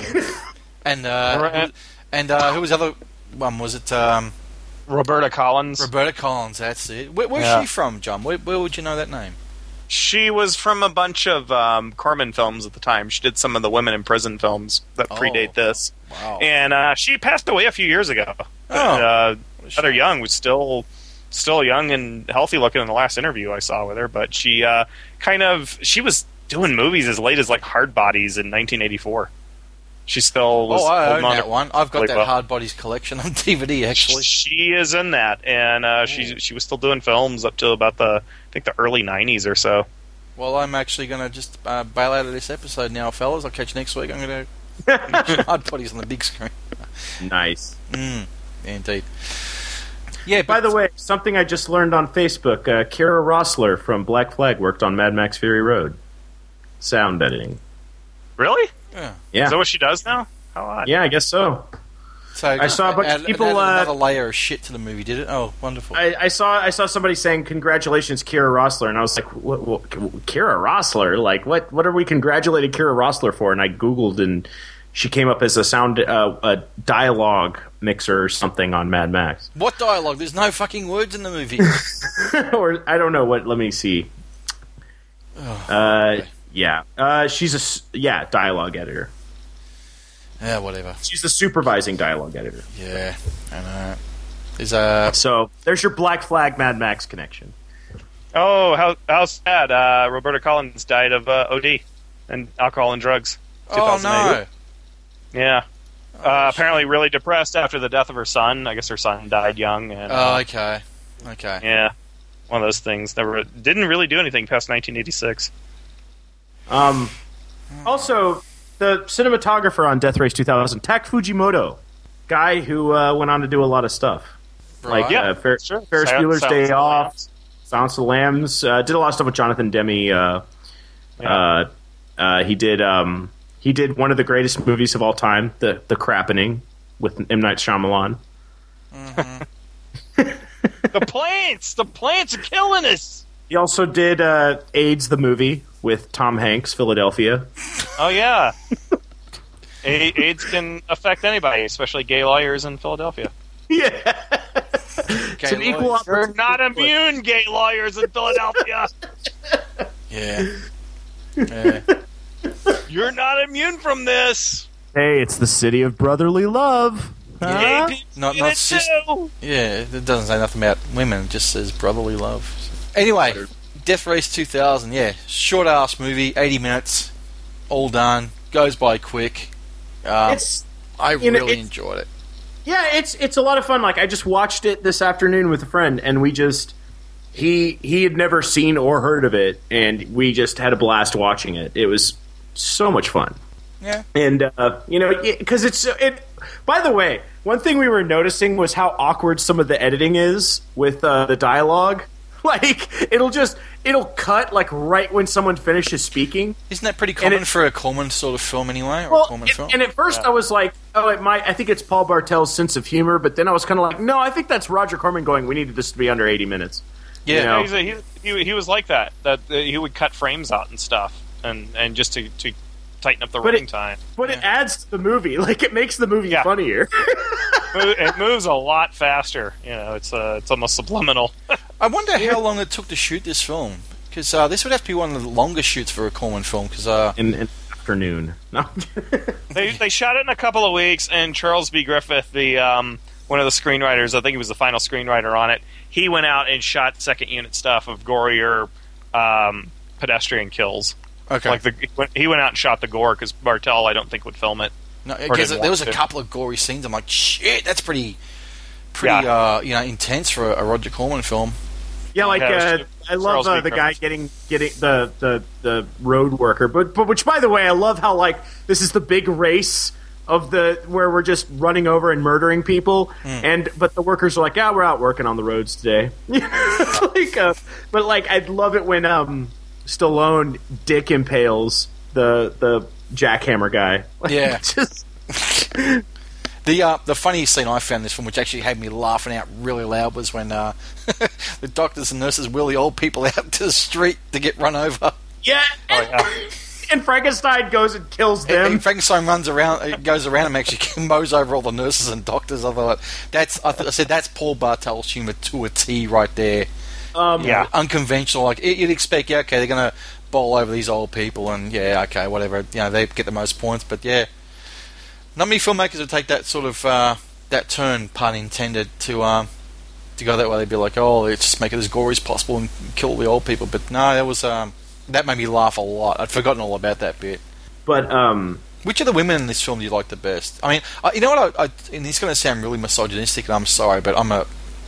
Speaker 3: And uh,
Speaker 4: Right.
Speaker 3: and uh, who was the other one? Was it um,
Speaker 4: Roberta Collins.
Speaker 3: Roberta Collins? That's it. Where, where's
Speaker 4: Yeah.
Speaker 3: she from, John? Where, where would you know that name?
Speaker 4: She was from a bunch of um, Corman films at the time. She did some of the women in prison films that
Speaker 3: Oh.
Speaker 4: predate this.
Speaker 3: Wow.
Speaker 4: And uh, she passed away a few years ago.
Speaker 3: Oh.
Speaker 4: Uh,
Speaker 3: What a
Speaker 4: Heather
Speaker 3: shame.
Speaker 4: Young was still still young and healthy looking in the last interview I saw with her, but she uh, kind of she was doing movies as late as like Hard Bodies in nineteen eighty-four. She still was
Speaker 3: Oh, I own
Speaker 4: holding on
Speaker 3: that
Speaker 4: to
Speaker 3: one. I've got
Speaker 4: really
Speaker 3: that
Speaker 4: well.
Speaker 3: Hard Bodies collection on D V D, actually.
Speaker 4: She is in that, and uh, she she was still doing films up till about the I think the early nineties or so.
Speaker 3: Well, I'm actually going to just uh, bail out of this episode now, fellas. I'll catch you next week. I'm going to Hard Bodies on the big screen.
Speaker 5: Nice.
Speaker 3: Mm, indeed. Yeah,
Speaker 5: By
Speaker 3: but
Speaker 5: the way, something I just learned on Facebook, uh, Kira Rossler from Black Flag worked on Mad Max Fury Road. Sound editing.
Speaker 4: Really?
Speaker 3: yeah.
Speaker 5: Yeah.
Speaker 4: Is that what she does now? How odd.
Speaker 5: Yeah, I guess so.
Speaker 3: So
Speaker 5: I saw a bunch of
Speaker 3: add-
Speaker 5: people,
Speaker 3: added
Speaker 5: uh,
Speaker 3: another layer of shit to the movie, did it? Oh, wonderful.
Speaker 5: I, I saw I saw somebody saying congratulations, Kira Rossler, and I was like, what, what, Kira Rossler? Like, what what are we congratulating Kira Rossler for? And I Googled, and she came up as a sound uh, a dialogue mixer or something on Mad Max.
Speaker 3: What dialogue? There's no fucking words in the movie.
Speaker 5: Or I don't know what. Let me see.
Speaker 3: Oh,
Speaker 5: Uh,
Speaker 3: okay.
Speaker 5: yeah, uh, she's a s- yeah dialogue editor.
Speaker 3: Yeah, whatever.
Speaker 5: She's the supervising dialogue editor.
Speaker 3: Yeah, I know. There's a
Speaker 5: So there's your Black Flag Mad Max connection.
Speaker 4: Oh, how how sad! Uh, Roberta Collins died of uh, O D and alcohol and drugs.
Speaker 3: oh
Speaker 4: two thousand eight.
Speaker 3: no.
Speaker 4: Yeah.
Speaker 3: Oh,
Speaker 4: Uh, apparently, really depressed after the death of her son. I guess her son died young. And,
Speaker 3: Oh,
Speaker 4: uh,
Speaker 3: okay, okay.
Speaker 4: yeah, one of those things. Never didn't really do anything past nineteen eighty-six.
Speaker 5: Um, also, the cinematographer on Death Race two thousand, Tak Fujimoto, guy who uh, went on to do a lot of stuff.
Speaker 3: Right.
Speaker 5: Like
Speaker 4: Yeah,
Speaker 5: uh, Fer-
Speaker 4: sure.
Speaker 5: Ferris
Speaker 4: Silence-
Speaker 5: Bueller's
Speaker 4: Silence
Speaker 5: Day
Speaker 4: of the
Speaker 5: Off,
Speaker 4: Lambs.
Speaker 5: Silence of the Lambs. Uh, did a lot of stuff with Jonathan Demme. Uh, uh, uh, he did um, he did one of the greatest movies of all time, The The Crappening, with M. Night Shyamalan.
Speaker 4: The plants, the plants are killing us.
Speaker 5: He also did uh, AIDS the movie with Tom Hanks, Philadelphia.
Speaker 4: Oh yeah, A- AIDS can affect anybody, especially gay lawyers in Philadelphia.
Speaker 5: Yeah. It's an equal
Speaker 4: You're
Speaker 5: opportunity.
Speaker 4: not immune, gay lawyers in Philadelphia.
Speaker 3: Yeah. Yeah.
Speaker 4: You're not immune from this.
Speaker 5: Hey, it's the city of brotherly love.
Speaker 3: Yeah.
Speaker 5: Huh?
Speaker 4: Gay people
Speaker 3: Not-
Speaker 4: in
Speaker 3: not
Speaker 4: it
Speaker 3: sis-
Speaker 4: too.
Speaker 3: Yeah, it doesn't say nothing about women, it just says brotherly love. Anyway, Death Race two thousand, yeah. Short ass movie, eighty minutes, all done, goes by quick. Um,
Speaker 5: It's
Speaker 3: I
Speaker 5: you know,
Speaker 3: really
Speaker 5: it's-
Speaker 3: enjoyed it.
Speaker 5: yeah, it's it's a lot of fun. Like I just watched it this afternoon with a friend, and we just he he had never seen or heard of it, and we just had a blast watching it. It was so much fun.
Speaker 3: Yeah.
Speaker 5: And uh, you know, because it's it. By the way, one thing we were noticing was how awkward some of the editing is with uh, the dialogue. Like it'll just it'll cut like right when someone finishes speaking.
Speaker 3: Isn't that pretty common
Speaker 5: it-
Speaker 3: for a Corman sort of film anyway? Or a
Speaker 5: Well,
Speaker 3: Corman
Speaker 5: and,
Speaker 3: film?
Speaker 5: and at first I was like, oh, it might. I think it's Paul Bartel's sense of humor, but then I was kind of like, no, I think that's Roger Corman going. We needed this to be under eighty minutes.
Speaker 3: yeah.
Speaker 5: you know.
Speaker 4: He's a, he, he, he was like that. That uh, he would cut frames out and stuff, and, and just to, to tighten up the
Speaker 5: But
Speaker 4: running
Speaker 5: it-
Speaker 4: time.
Speaker 5: But it adds to the movie. Like it makes the movie
Speaker 4: Yeah.
Speaker 5: funnier.
Speaker 4: Mo- it moves a lot faster. You know, it's uh, it's almost subliminal.
Speaker 3: I wonder how long it took to shoot this film. Because uh, this would have to be one of the longest shoots for a Corman film. Because uh,
Speaker 5: in, in afternoon. No.
Speaker 4: they they shot it in a couple of weeks, and Charles B. Griffith, the um, one of the screenwriters, I think he was the final screenwriter on it. He went out and shot second unit stuff of gorier um, pedestrian kills.
Speaker 3: okay,
Speaker 4: Like the he went out and shot the gore because Bartel, I don't think, would film it.
Speaker 3: no,
Speaker 4: or
Speaker 3: because
Speaker 4: didn't
Speaker 3: there was
Speaker 4: want
Speaker 3: a
Speaker 4: to.
Speaker 3: couple of gory scenes. I'm like, shit, that's pretty, pretty,
Speaker 4: Yeah.
Speaker 3: uh, you know, intense for a, a Roger Corman film.
Speaker 5: Yeah, like
Speaker 4: Yeah, it
Speaker 5: uh,
Speaker 4: was-
Speaker 5: I love
Speaker 4: Charles
Speaker 5: uh,
Speaker 4: B.
Speaker 5: the guy
Speaker 4: Griffith.
Speaker 5: getting getting the, the the road worker, but but which by the way, I love how like this is the big race of the where we're just running over and murdering people, and but the workers are like, yeah, we're out working on the roads today. like, uh, but like I love it when um Stallone dick impales the the jackhammer guy. Like,
Speaker 3: Yeah.
Speaker 5: just
Speaker 3: The uh, the funniest scene I found in this film, which actually had me laughing out really loud, was when uh, the doctors and nurses wheel the old people out to the street to get run over.
Speaker 5: yeah.
Speaker 4: Oh,
Speaker 5: And,
Speaker 4: yeah.
Speaker 5: and Frankenstein goes and kills
Speaker 3: And,
Speaker 5: them.
Speaker 3: and Frankenstein runs around, uh, goes around and actually mows over all the nurses and doctors. I thought that's I, th- I said that's Paul Bartel's humor to a T right there.
Speaker 5: Um,
Speaker 4: Yeah.
Speaker 3: Unconventional, like y- you'd expect. Yeah, okay, they're gonna bowl over these old people, and yeah, okay, whatever. You know, they get the most points, but yeah, not many filmmakers would take that sort of uh, that turn, pun intended, to um, to go that way. They'd be like, oh, let's just make it as gory as possible and kill the old people. But no, that was um, that made me laugh a lot. I'd forgotten all about that bit.
Speaker 5: But um,
Speaker 3: Which of the women in this film do you like the best? I mean, I, you know what? I, I, and it's going to sound really misogynistic, and I'm sorry, but I'm a,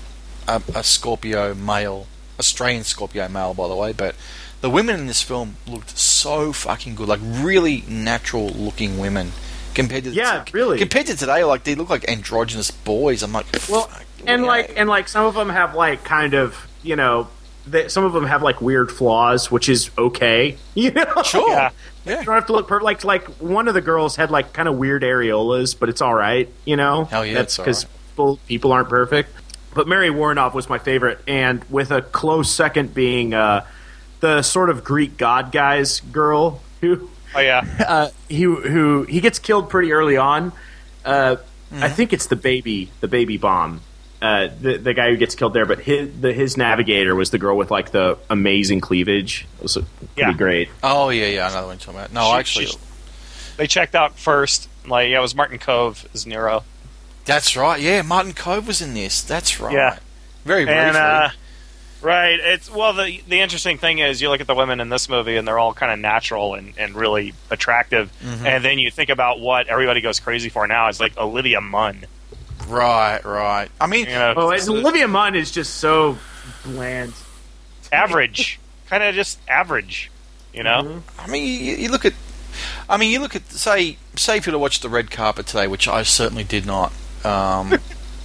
Speaker 3: a a Scorpio male, Australian Scorpio male, by the way. But the women in this film looked so fucking good, like really natural looking women compared to
Speaker 5: Yeah, really.
Speaker 3: compared to today. Like they look like androgynous boys. I'm like,
Speaker 5: well,
Speaker 3: fuck,
Speaker 5: and
Speaker 3: yeah.
Speaker 5: like and like some of them have like kind of you know, they, some of them have like weird flaws, which is okay. You know,
Speaker 3: sure,
Speaker 4: Yeah.
Speaker 3: yeah.
Speaker 5: You don't have to look perfect. Like like one of the girls had like kind of weird areolas, but it's all right. You know,
Speaker 3: Hell yeah,
Speaker 5: that's
Speaker 3: it's all
Speaker 5: because
Speaker 3: right.
Speaker 5: people, people aren't perfect. But Mary Warnoff was my favorite, and with a close second being uh, the sort of Greek god guys girl who.
Speaker 4: Oh yeah.
Speaker 5: uh, he who he gets killed pretty early on. Uh,
Speaker 3: Mm-hmm.
Speaker 5: I think it's the baby, the baby bomb. Uh, the the guy who gets killed there, but his the, his navigator was the girl with like the amazing cleavage. It was uh, pretty
Speaker 4: Yeah.
Speaker 5: great.
Speaker 3: Oh yeah, yeah. I know what you're talking about. No,
Speaker 4: She-
Speaker 3: actually,
Speaker 4: she's- They checked out first. Like yeah, it was Martin Cove as Nero.
Speaker 3: that's right. Yeah, Martin Cove was in this. That's right.
Speaker 4: Yeah.
Speaker 3: Very briefly.
Speaker 4: And uh, right, it's well the the interesting thing is you look at the women in this movie and they're all kind of natural and, and really attractive,
Speaker 3: Mm-hmm.
Speaker 4: and then you think about what everybody goes crazy for now is like Olivia Munn.
Speaker 3: Right, right. I mean,
Speaker 4: You know,
Speaker 5: Oh, and Olivia Munn is just so bland.
Speaker 4: average, kind of just average. You know,
Speaker 5: Mm-hmm.
Speaker 3: I mean, you, you look at, I mean, you look at, say, say if you were to watch the red carpet today, which I certainly did not. Um,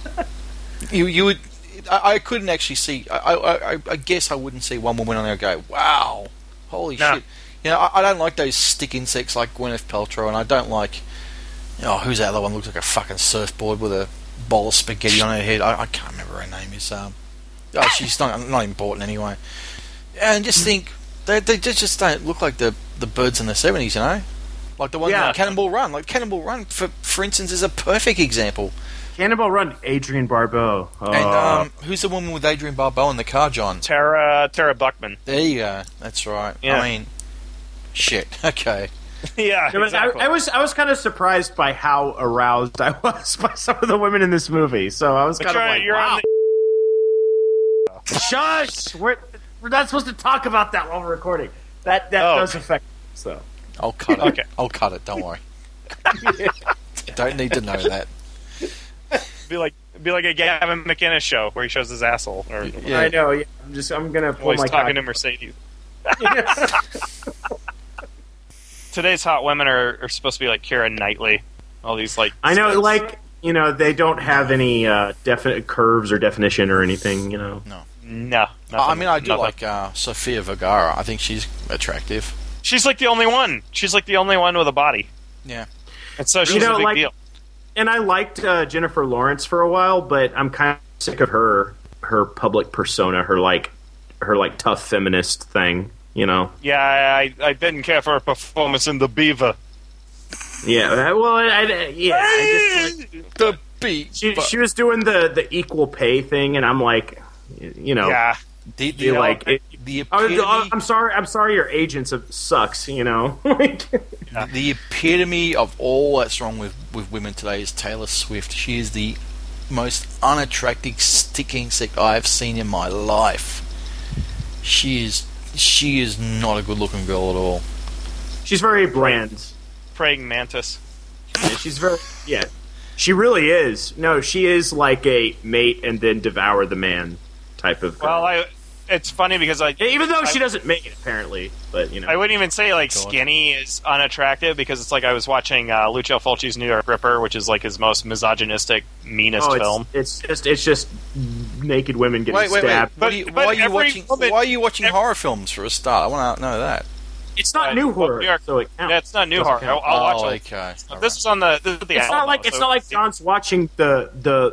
Speaker 3: you, you would, I, I couldn't actually see. I, I, I, I guess I wouldn't see one woman on there and go, "Wow, holy
Speaker 4: No.
Speaker 3: shit!" You know, I, I don't like those stick insects like Gwyneth Paltrow, and I don't like, oh, who's that other one? Looks like a fucking surfboard with a bowl of spaghetti on her head. I, I can't remember her name. Is um, oh, she's not not important anyway. And just think. They, they just just don't look like the, the birds in the seventies, you know. Like the one
Speaker 5: Yeah.
Speaker 3: like Cannonball Run. Like Cannonball Run, for for instance, is a perfect example.
Speaker 5: Cannonball Run, Adrienne Barbeau. Oh.
Speaker 3: And um, who's the woman with Adrienne Barbeau in the car, John?
Speaker 4: Tara Tara Buckman.
Speaker 3: There you go. That's right.
Speaker 4: Yeah.
Speaker 3: I mean, shit. Okay.
Speaker 4: yeah,
Speaker 5: Yeah, but
Speaker 4: exactly.
Speaker 5: I, I was I was kind of surprised by how aroused I was by some of the women in this movie. So I was
Speaker 4: But
Speaker 5: kind of
Speaker 4: you're,
Speaker 5: like,
Speaker 4: you're
Speaker 5: wow.
Speaker 4: on the,
Speaker 5: Shush! We're, we're not supposed to talk about that while we're recording. That that
Speaker 4: Oh.
Speaker 5: does affect us, though.
Speaker 3: I'll cut it.
Speaker 4: Okay.
Speaker 3: I'll cut it. Don't worry. Don't need to know that.
Speaker 4: be like be like a Gavin McInnes show where he shows his asshole, or
Speaker 3: Yeah.
Speaker 5: I know. Yeah, I'm just I'm gonna pull
Speaker 4: always
Speaker 5: my
Speaker 4: talking
Speaker 5: cock-
Speaker 4: to Mercedes. Today's hot women are, are supposed to be like Keira Knightley. All these like
Speaker 5: I know,
Speaker 4: studs.
Speaker 5: like you know, they don't have any uh, definite curves or definition or anything. You know,
Speaker 4: no.
Speaker 3: I
Speaker 4: nothing-
Speaker 3: mean, I do
Speaker 4: nothing.
Speaker 3: like uh, Sofia Vergara. I think she's attractive.
Speaker 4: She's like the only one. She's like the only one with a body,
Speaker 3: Yeah.
Speaker 4: and so she's
Speaker 5: You know,
Speaker 4: a big
Speaker 5: like-
Speaker 4: deal.
Speaker 5: and I liked uh, Jennifer Lawrence for a while, but I'm kind of sick of her her public persona, her like her like tough feminist thing. You know,
Speaker 4: Yeah, I, I didn't care for her performance in The Beaver.
Speaker 5: yeah. uh, Well, I, I, yeah. I just, like,
Speaker 3: The beat.
Speaker 5: she she was doing the the equal pay thing, and I'm like, you know,
Speaker 4: Yeah,
Speaker 3: The, the,
Speaker 5: you like it.
Speaker 3: the
Speaker 5: Oh,
Speaker 3: epitome,
Speaker 5: oh, I'm sorry. I'm sorry. Your agent sucks. You know. Like,
Speaker 3: the epitome of all that's wrong with, with women today is Taylor Swift. She is the most unattractive sticking sick I've seen in my life. She is she is not a good looking girl at all.
Speaker 5: she's very bland.
Speaker 4: praying mantis.
Speaker 5: Yeah, she's very yeah. She really is. No, she is like a mate and then devour the man type of girl.
Speaker 4: Well, I. It's funny because I.
Speaker 5: Even though
Speaker 4: I-
Speaker 5: she doesn't mate, apparently, but you know,
Speaker 4: I wouldn't even say like
Speaker 3: God.
Speaker 4: skinny is unattractive because it's like I was watching uh, Lucio Fulci's New York Ripper, which is like his most misogynistic, meanest
Speaker 5: oh, it's,
Speaker 4: film.
Speaker 5: it's just it's just naked women getting
Speaker 3: Wait, wait, wait.
Speaker 5: stabbed.
Speaker 3: What are you,
Speaker 4: But-
Speaker 3: why
Speaker 4: but
Speaker 3: are you
Speaker 4: every
Speaker 3: watching?
Speaker 4: woman-
Speaker 3: why are you watching
Speaker 4: every-
Speaker 3: horror films for a start? I want to know that.
Speaker 5: It's not
Speaker 4: Uh,
Speaker 5: new
Speaker 4: well,
Speaker 5: horror,
Speaker 4: New York-
Speaker 5: so it counts.
Speaker 4: That's not new
Speaker 5: Doesn't
Speaker 4: horror.
Speaker 5: count.
Speaker 4: I'll, I'll watch
Speaker 3: oh,
Speaker 4: it.
Speaker 3: okay. All
Speaker 4: This
Speaker 3: right.
Speaker 4: is on the. This is the
Speaker 5: It's
Speaker 4: Alamo,
Speaker 5: not like it's
Speaker 4: so-
Speaker 5: not like John's watching the the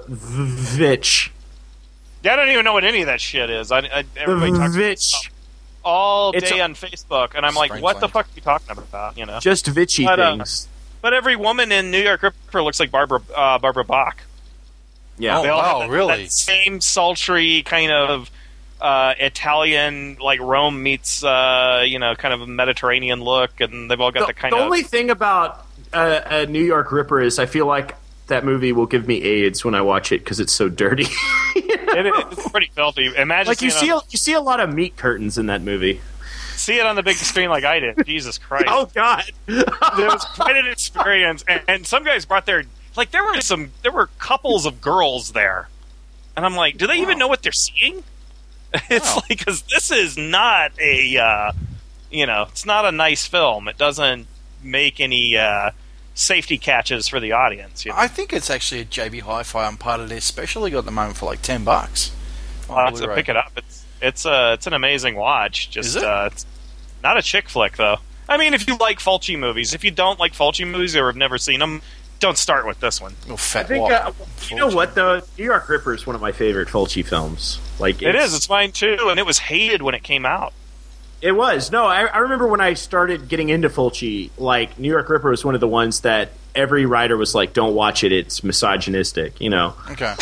Speaker 5: Vitch.
Speaker 4: Yeah, I don't even know what any of that shit is. I, I
Speaker 5: The
Speaker 4: everybody talks
Speaker 5: Vitch.
Speaker 4: all
Speaker 5: It's
Speaker 4: day
Speaker 5: a-
Speaker 4: on Facebook, and I'm like,
Speaker 3: Strange
Speaker 4: what the
Speaker 3: land.
Speaker 4: fuck are you talking about? You know.
Speaker 5: Just Vitchy
Speaker 4: But, uh,
Speaker 5: things.
Speaker 4: But every woman in New York Ripper looks like Barbara uh, Barbara Bach.
Speaker 5: Yeah.
Speaker 3: Oh,
Speaker 4: They all
Speaker 3: wow,
Speaker 4: have that,
Speaker 3: really?
Speaker 4: that same sultry kind of uh, Italian, like Rome meets, uh, you know, kind of a Mediterranean look, and they've all got
Speaker 5: the,
Speaker 4: the kind
Speaker 5: the
Speaker 4: of.
Speaker 5: only thing about uh, a New York Ripper is I feel like that movie will give me AIDS when I watch it because it's so dirty.
Speaker 4: it, it's pretty filthy. Imagine
Speaker 5: Like you see,
Speaker 4: seeing
Speaker 5: a,
Speaker 4: it
Speaker 5: you see a lot of meat curtains in that movie.
Speaker 4: on, see it on the big screen like I did. Jesus Christ!
Speaker 5: Oh God!
Speaker 4: It was quite an experience, and, and some guys brought their like there were some there were couples of girls there, and I'm like, do they even know what they're seeing? It's
Speaker 3: Wow.
Speaker 4: like because this is not a uh, you know it's not a nice film. It doesn't make any uh, safety catches for the audience. You know?
Speaker 3: I think it's actually a J B Hi-Fi on part of their special they got at the moment for like ten bucks. on
Speaker 4: I'll have to
Speaker 3: Blu-ray.
Speaker 4: pick it up. It's it's a it's an amazing watch. Just
Speaker 3: Is it?
Speaker 4: Uh, it's not a chick flick though. I mean, if you like Fulci movies, if you don't like Fulci movies or have never seen them, don't start with this one.
Speaker 3: Oh,
Speaker 5: I
Speaker 3: fat
Speaker 5: think
Speaker 3: wop.
Speaker 5: uh, you know what though. New York Ripper is one of my favorite Fulci films. Like
Speaker 4: It is. It's mine too, and it was hated when it came out.
Speaker 5: It was. No, I, I remember when I started getting into Fulci, like, New York Ripper was one of the ones that every writer was like, don't watch it, it's misogynistic, you know?
Speaker 3: Okay.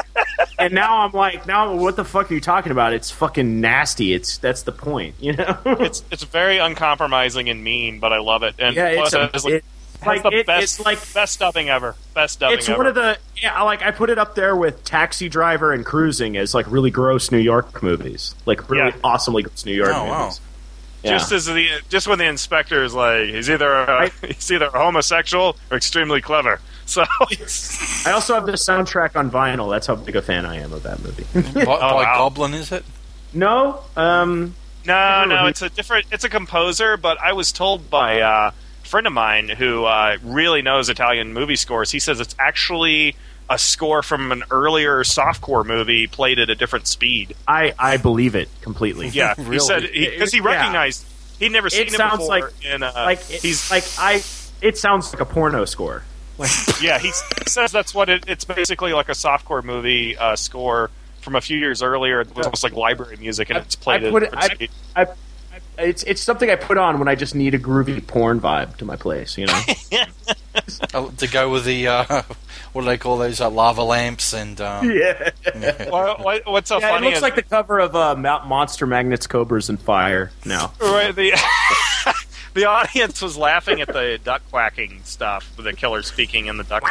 Speaker 5: And now I'm like, now what the fuck are you talking about? It's fucking nasty. It's That's the point, you know?
Speaker 4: It's it's very uncompromising and mean, but I love it. And
Speaker 5: yeah, it's,
Speaker 4: plus,
Speaker 5: a,
Speaker 4: it has, like,
Speaker 5: it,
Speaker 4: has
Speaker 5: like,
Speaker 4: the
Speaker 5: it,
Speaker 4: best,
Speaker 5: it's like,
Speaker 4: best dubbing ever. Best dubbing
Speaker 5: it's
Speaker 4: ever.
Speaker 5: one of the, yeah, like, I put it up there with Taxi Driver and Cruising as, like, really gross New York movies. Like, really
Speaker 4: Yeah.
Speaker 5: awesomely gross New York
Speaker 3: Oh, wow.
Speaker 5: movies. Yeah.
Speaker 4: Just as the just when the inspector is like, he's either uh, he's either homosexual or extremely clever. So it's,
Speaker 5: I also have the soundtrack on vinyl. That's how big a fan I am of that movie.
Speaker 3: by by
Speaker 4: Oh, wow.
Speaker 3: Goblin, is it?
Speaker 5: no, um,
Speaker 4: no,
Speaker 5: don't know
Speaker 4: no,
Speaker 5: who-
Speaker 4: it's a different. It's a composer, but I was told by uh, a friend of mine who uh, really knows Italian movie scores. He says it's actually a score from an earlier softcore movie played at a different speed.
Speaker 5: I, I believe it completely.
Speaker 4: Yeah, he
Speaker 3: Really?
Speaker 4: said because he,
Speaker 5: Yeah.
Speaker 4: recognized he'd never seen it,
Speaker 5: sounds
Speaker 4: before.
Speaker 5: like-
Speaker 4: and, uh,
Speaker 5: like it,
Speaker 4: he's
Speaker 5: like I. It sounds like a porno score.
Speaker 4: yeah, he s- says that's what it, it's basically like a softcore movie uh, score from a few years earlier. It was almost like library music, and
Speaker 5: I-
Speaker 4: it's played
Speaker 5: I
Speaker 4: at
Speaker 5: put
Speaker 4: a
Speaker 5: it-
Speaker 4: different
Speaker 5: I-
Speaker 4: speed.
Speaker 5: I, I it's it's something I put on when I just need a groovy porn vibe to my place, you know.
Speaker 3: Oh, to go with the uh, what do they call those uh, lava lamps and um,
Speaker 5: yeah.
Speaker 4: Well, what, what's so
Speaker 5: yeah,
Speaker 4: funny
Speaker 5: it looks
Speaker 4: is
Speaker 5: like the cover of uh, Mount Monster Magnets, Cobras, and Fire. Now,
Speaker 4: right, the the audience was laughing at the duck quacking stuff, with the killer speaking in the duck.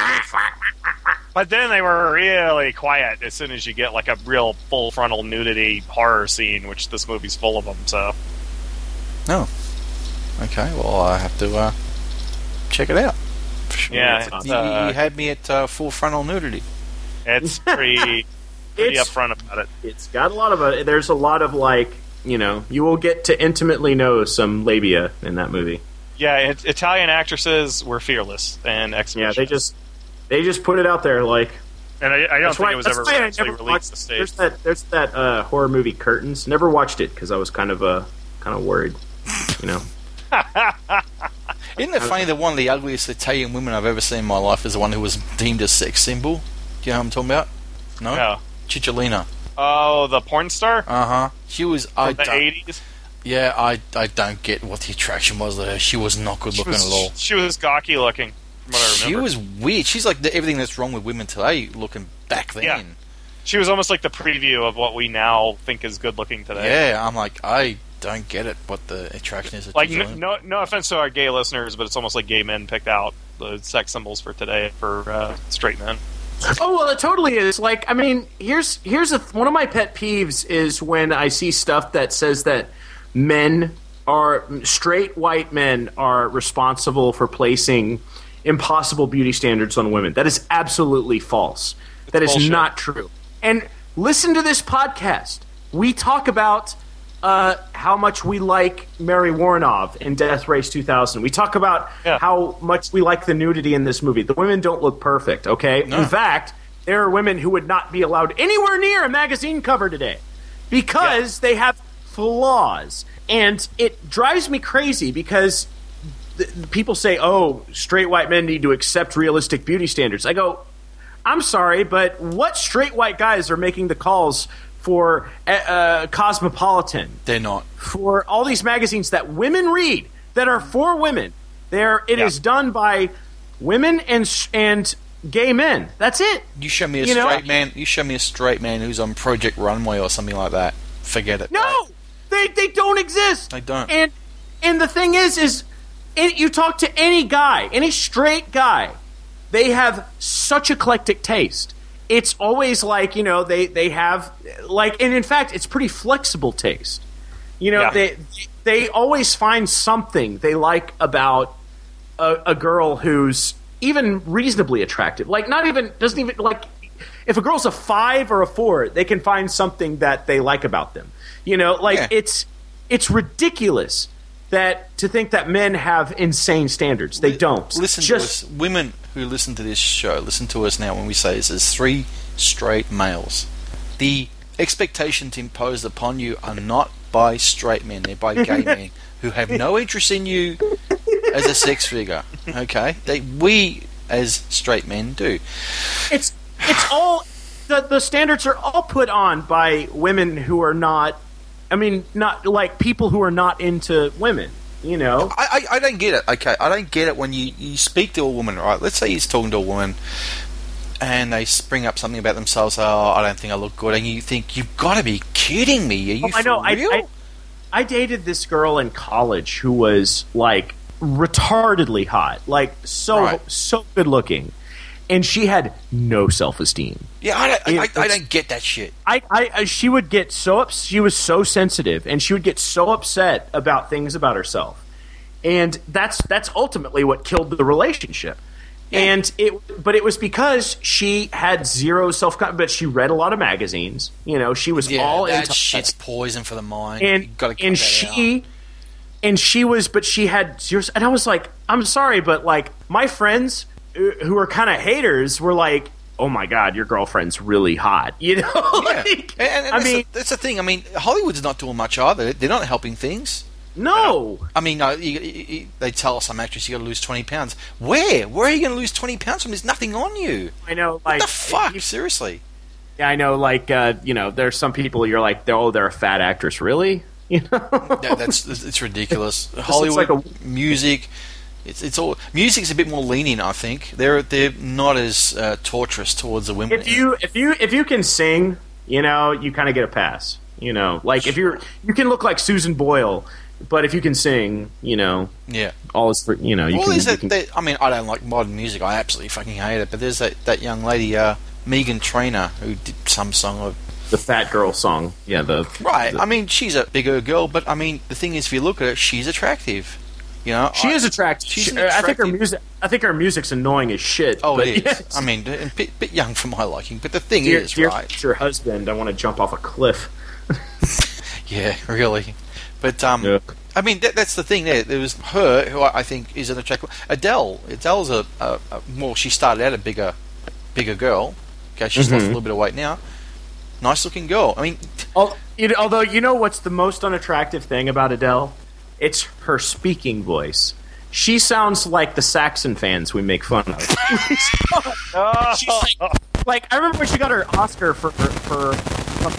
Speaker 4: But then they were really quiet as soon as you get like a real full frontal nudity horror scene, which this movie's full of them. So,
Speaker 3: no, okay, well I have to uh, check it out.
Speaker 4: yeah,
Speaker 3: you,
Speaker 4: it's,
Speaker 3: you-
Speaker 4: uh,
Speaker 3: you had me at uh, full frontal nudity.
Speaker 4: it's pretty pretty
Speaker 5: It's-
Speaker 4: upfront about it.
Speaker 5: it's got a lot of a, there's a lot of like, you know, you will get to intimately know some labia in that movie.
Speaker 4: Yeah, it, Italian actresses were fearless and
Speaker 5: Yeah,
Speaker 4: exhibitionist.
Speaker 5: they just they just put it out there like.
Speaker 4: and I, I don't
Speaker 5: That's
Speaker 4: think
Speaker 5: why,
Speaker 4: it was
Speaker 5: that's
Speaker 4: ever
Speaker 5: why I
Speaker 4: actually
Speaker 5: never
Speaker 4: released
Speaker 5: watched.
Speaker 4: to stage.
Speaker 5: There's that there's that uh, horror movie Curtains. Never watched it because I was kind of uh, kind of worried, you know.
Speaker 3: Isn't it funny that one of the ugliest Italian women I've ever seen in my life is the one who was deemed a sex symbol? Do you know what I'm talking about? No?
Speaker 4: Yeah.
Speaker 3: Cicciolina.
Speaker 4: Oh, the porn star
Speaker 3: Uh huh. She was. I
Speaker 4: from the
Speaker 3: don't-
Speaker 4: eighties.
Speaker 3: Yeah, I, I don't get what the attraction was there. She was not good
Speaker 4: She
Speaker 3: looking
Speaker 4: was,
Speaker 3: at all.
Speaker 4: she was gawky looking, from what I
Speaker 3: She
Speaker 4: remember.
Speaker 3: was weird. She's like the, everything that's wrong with women today looking back then.
Speaker 4: Yeah. She was almost like the preview of what we now think is good looking today.
Speaker 3: Yeah, I'm like, I don't get it, what the attraction is. At
Speaker 4: Like,
Speaker 3: Cicciolina.
Speaker 4: n- no, no offense to our gay listeners, but it's almost like gay men picked out the sex symbols for today for uh, straight men.
Speaker 5: Oh well, it totally is. Like, I mean, here's here's a, one of my pet peeves is when I see stuff that says that men are straight white men are responsible for placing impossible beauty standards on women. That is absolutely false. That is
Speaker 4: bullshit.
Speaker 5: not true. And listen to this podcast. We talk about uh, how much we like Mary Warnov in Death Race two thousand. We talk about
Speaker 4: Yeah.
Speaker 5: how much we like the nudity in this movie. The women don't look perfect, okay?
Speaker 3: No.
Speaker 5: In fact, there are women who would not be allowed anywhere near a magazine cover today because they have flaws. And it drives me crazy because th- people say, oh, straight white men need to accept realistic beauty standards. I go, I'm sorry, but what straight white guys are making the calls for uh, uh, Cosmopolitan,
Speaker 3: They're not.
Speaker 5: for all these magazines that women read that are for women? There, it
Speaker 4: Yeah.
Speaker 5: is done by women and sh- and gay men. That's it.
Speaker 3: You show me a
Speaker 5: You know-
Speaker 3: straight man. You show me a straight man who's on Project Runway or something like that. Forget it.
Speaker 5: No, they they don't exist.
Speaker 3: They don't.
Speaker 5: And and the thing is, is it, you talk to any guy, any straight guy, they have such eclectic taste. It's always like, you know, they they have like, and in fact, it's pretty flexible taste. You know,
Speaker 4: Yeah.
Speaker 5: they they always find something they like about a, a girl who's even reasonably attractive. Like, not even doesn't even like. If a girl's a five or a four, they can find something that they like about them. You know, like
Speaker 3: Yeah.
Speaker 5: it's it's ridiculous that to think that men have insane standards. They don't.
Speaker 3: Listen
Speaker 5: Just
Speaker 3: to us. Women who listen to this show, listen to us now when we say this as three straight males. The expectations imposed upon you are not by straight men, they're by gay men who have no interest in you as a sex figure. Okay? They, we, as straight men, do.
Speaker 5: it's it's all the the standards are all put on by women who are not. I mean, not like people who are not into women. You know.
Speaker 3: I, I, I don't get it. Okay, I don't get it when you, you speak to a woman, right? Let's say he's talking to a woman and they bring up something about themselves. Oh, I don't think I look good, and you think you've got to be kidding me. Are you
Speaker 5: Oh, I know.
Speaker 3: for
Speaker 5: I,
Speaker 3: real?
Speaker 5: I I dated this girl in college who was like retardedly hot, like so
Speaker 3: Right.
Speaker 5: so good looking, and she had no self esteem.
Speaker 3: yeah, I don't, I, I,
Speaker 5: It-
Speaker 3: I don't get that shit.
Speaker 5: I, I, I she would get so ups, she was so sensitive, and she would get so upset about things about herself, and that's that's ultimately what killed the relationship. And it, but it was because she had zero self, but she read a lot of magazines. You know, she was
Speaker 3: Yeah,
Speaker 5: all
Speaker 3: that
Speaker 5: into
Speaker 3: shit's poison for the mind.
Speaker 5: and
Speaker 3: You've got to cut
Speaker 5: and
Speaker 3: that
Speaker 5: she
Speaker 3: out.
Speaker 5: and she was, but she had zero. And I was like, I'm sorry, but like my friends uh, who are kind of haters were like, oh my god, your girlfriend's really hot. You know,
Speaker 3: Yeah.
Speaker 5: like,
Speaker 3: and, and
Speaker 5: I
Speaker 3: that's,
Speaker 5: mean,
Speaker 3: the, that's the thing. I mean, Hollywood's not doing much either. They're not helping things.
Speaker 5: no.
Speaker 3: I mean, no, you, you, you- they tell some actress you got to lose twenty pounds. Where? Where are you going to lose twenty pounds from? There's nothing on you.
Speaker 5: I know,
Speaker 3: What
Speaker 5: like
Speaker 3: the fuck?
Speaker 5: you-
Speaker 3: Seriously?
Speaker 5: Yeah, I know, like uh, you know, there's some people you're like, oh, they're a fat actress, really? You know,
Speaker 3: Yeah, that's it's ridiculous.
Speaker 5: looks
Speaker 3: Hollywood
Speaker 5: like a-
Speaker 3: music, it's it's all music's a bit more lenient. I think they're they're not as uh, torturous towards the women.
Speaker 5: if you if you if you can sing, you know, you kind of get a pass. You know, like if you're you can look like Susan Boyle, but if you can sing, you know,
Speaker 3: yeah.
Speaker 5: all is for you know. You
Speaker 3: Well,
Speaker 5: can,
Speaker 3: there's
Speaker 5: you
Speaker 3: that,
Speaker 5: can
Speaker 3: that, I mean, I don't like modern music. I absolutely fucking hate it. But there's that, that young lady, uh, Megan Trainor, who did some song of.
Speaker 5: the fat girl song. Yeah, the
Speaker 3: Right.
Speaker 5: the-
Speaker 3: I mean, she's a bigger girl, but I mean, the thing is, if you look at her, she's attractive. You know,
Speaker 5: She
Speaker 3: I,
Speaker 5: is attractive.
Speaker 3: she's
Speaker 5: She-
Speaker 3: an
Speaker 5: I think her
Speaker 3: attractive-
Speaker 5: music. I think her music's annoying as shit.
Speaker 3: Oh,
Speaker 5: but
Speaker 3: it is.
Speaker 5: yes.
Speaker 3: I mean, a bit, bit young for my liking. But the thing
Speaker 5: dear,
Speaker 3: is,
Speaker 5: dear
Speaker 3: right?
Speaker 5: future husband, I want to jump off a cliff.
Speaker 3: Yeah, really. But um,
Speaker 5: Yeah.
Speaker 3: I mean, that, that's the thing. There, there was her, who I I think is an attractive. Adele. Adele's a, a, a well, she started out a bigger, bigger girl. Okay, she's
Speaker 5: Mm-hmm.
Speaker 3: lost a little bit of weight now. Nice looking girl. I mean,
Speaker 5: Al- you know, Although you know what's the most unattractive thing about Adele? It's her speaking voice. She sounds like the Saxon fans we make fun of. She's like, like I remember when she got her Oscar for for, for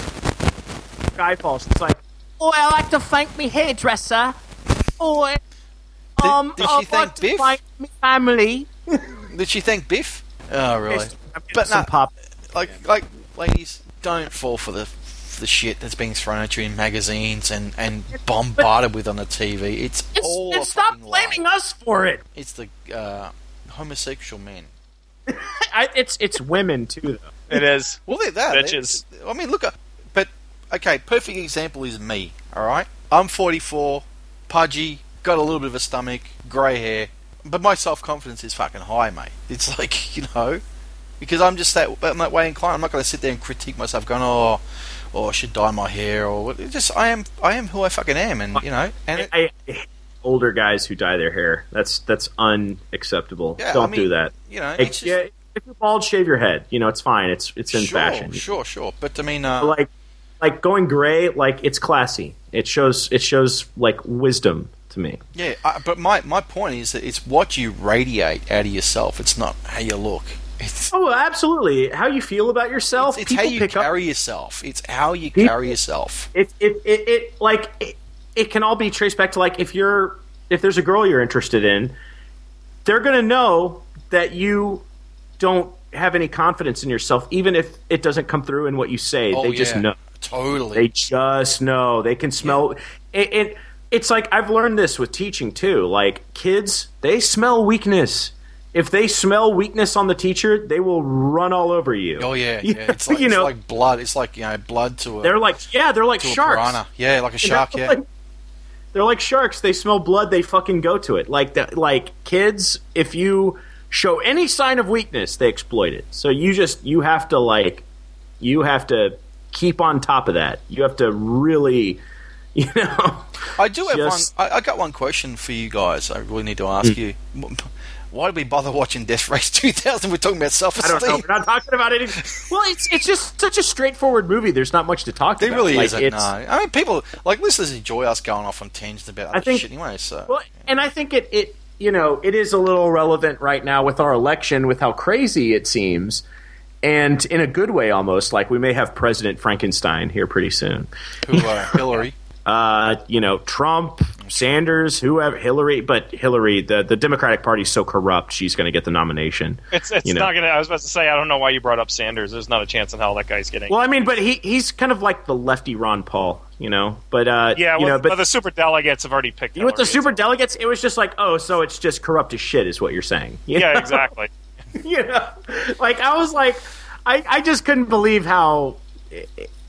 Speaker 5: Skyfall. She's like, "Oh, I like to thank me hairdresser. Oh, um,
Speaker 3: did she
Speaker 5: I'd
Speaker 3: thank
Speaker 5: like to
Speaker 3: Biff?
Speaker 5: thank me family."
Speaker 3: did she thank Biff? Oh, really?
Speaker 5: But
Speaker 3: But
Speaker 5: some
Speaker 3: no,
Speaker 5: pop.
Speaker 3: like, like, ladies, don't fall for the the shit that's being thrown at you in magazines and, and bombarded with on the T V. It's,
Speaker 5: It's,
Speaker 3: all
Speaker 5: and
Speaker 3: a
Speaker 5: stop
Speaker 3: fucking lie.
Speaker 5: blaming us for it.
Speaker 3: It's the uh, homosexual men.
Speaker 5: I, it's it's women too, though.
Speaker 4: It is.
Speaker 3: Well, they're that.
Speaker 4: Bitches.
Speaker 3: They're- I mean, look at. But okay, perfect example is me. All right, I'm forty-four, pudgy, got a little bit of a stomach, grey hair, but my self confidence is fucking high, mate. It's like, you know, because I'm just that I'm that way inclined. I'm not going to sit there and critique myself, going, oh, or I should dye my hair, or what. It just I am I am who I fucking am, and you know, and it,
Speaker 5: I, I hate older guys who dye their hair. That's that's unacceptable.
Speaker 3: Yeah,
Speaker 5: Don't
Speaker 3: I mean,
Speaker 5: do that.
Speaker 3: you know,
Speaker 5: Like,
Speaker 3: it's just,
Speaker 5: yeah, if you're bald, shave your head. You know, it's fine. It's it's in
Speaker 3: sure,
Speaker 5: fashion.
Speaker 3: sure, sure. But I mean, uh,
Speaker 5: Like like going gray, like it's classy. It shows it shows like wisdom to me.
Speaker 3: yeah. I, but my my point is that it's what you radiate out of yourself. It's not how you look. It's
Speaker 5: Oh, absolutely. How you feel about yourself.
Speaker 3: It's, it's
Speaker 5: people
Speaker 3: how you
Speaker 5: pick up.
Speaker 3: carry yourself. It's how you
Speaker 5: People-
Speaker 3: carry yourself.
Speaker 5: It it, it, it like it, it can all be traced back to like if you're if there's a girl you're interested in, they're gonna know that you don't have any confidence in yourself, even if it doesn't come through in what you say.
Speaker 3: Oh,
Speaker 5: they just
Speaker 3: yeah.
Speaker 5: know.
Speaker 3: Totally.
Speaker 5: They just know. They can smell. It, it, it's like I've learned this with teaching too. Like kids, they smell weakness. If they smell weakness on the teacher, they will run all over you.
Speaker 3: oh yeah,
Speaker 5: You
Speaker 3: yeah.
Speaker 5: know,
Speaker 3: It's like,
Speaker 5: you
Speaker 3: it's
Speaker 5: know,
Speaker 3: like blood. It's like, you know, blood to a
Speaker 5: they're like yeah, they're like
Speaker 3: to a
Speaker 5: sharks.
Speaker 3: piranha. Yeah, like a shark.
Speaker 5: They're
Speaker 3: Yeah.
Speaker 5: like, they're like sharks. They smell blood. They fucking go to it. Like the, like kids, if you show any sign of weakness, they exploit it. So you just you have to like you have to keep on top of that. You have to really, you know.
Speaker 3: I do have
Speaker 5: just-
Speaker 3: one. I, I got one question for you guys. I really need to ask you. Why did we bother watching Death Race two thousand? We're talking about
Speaker 5: I
Speaker 3: self-esteem.
Speaker 5: don't know. We're not talking about it. Well, it's it's just such a straightforward movie. There's not much to talk
Speaker 3: There
Speaker 5: about.
Speaker 3: really
Speaker 5: Like,
Speaker 3: isn't.
Speaker 5: it's-
Speaker 3: No, I mean, people like listeners enjoy us going off on tangents about other
Speaker 5: I think-
Speaker 3: shit anyway. So
Speaker 5: Well, and I think it, it you know it is a little relevant right now with our election, with how crazy it seems, and in a good way almost. Like we may have President Frankenstein here pretty soon.
Speaker 3: who uh, Hillary?
Speaker 5: Uh, you know, Trump, Sanders, whoever, Hillary, but Hillary, the the Democratic Party is so corrupt, she's going to get the nomination.
Speaker 4: It's it's
Speaker 5: you know.
Speaker 4: not gonna. I was about to say I don't know why you brought up Sanders. There's not a chance in hell that guy's getting.
Speaker 5: Well, I mean, but he he's kind of like the lefty Ron Paul, you know. But uh,
Speaker 4: yeah,
Speaker 5: you
Speaker 4: well,
Speaker 5: know, but
Speaker 4: but the super delegates have already picked.
Speaker 5: with the
Speaker 4: Hillary,
Speaker 5: super
Speaker 4: so-
Speaker 5: delegates, it was just like, oh, so it's just corrupt as shit, is what you're saying? You
Speaker 4: Yeah,
Speaker 5: know?
Speaker 4: exactly.
Speaker 5: You know, like I was like, I I just couldn't believe how y-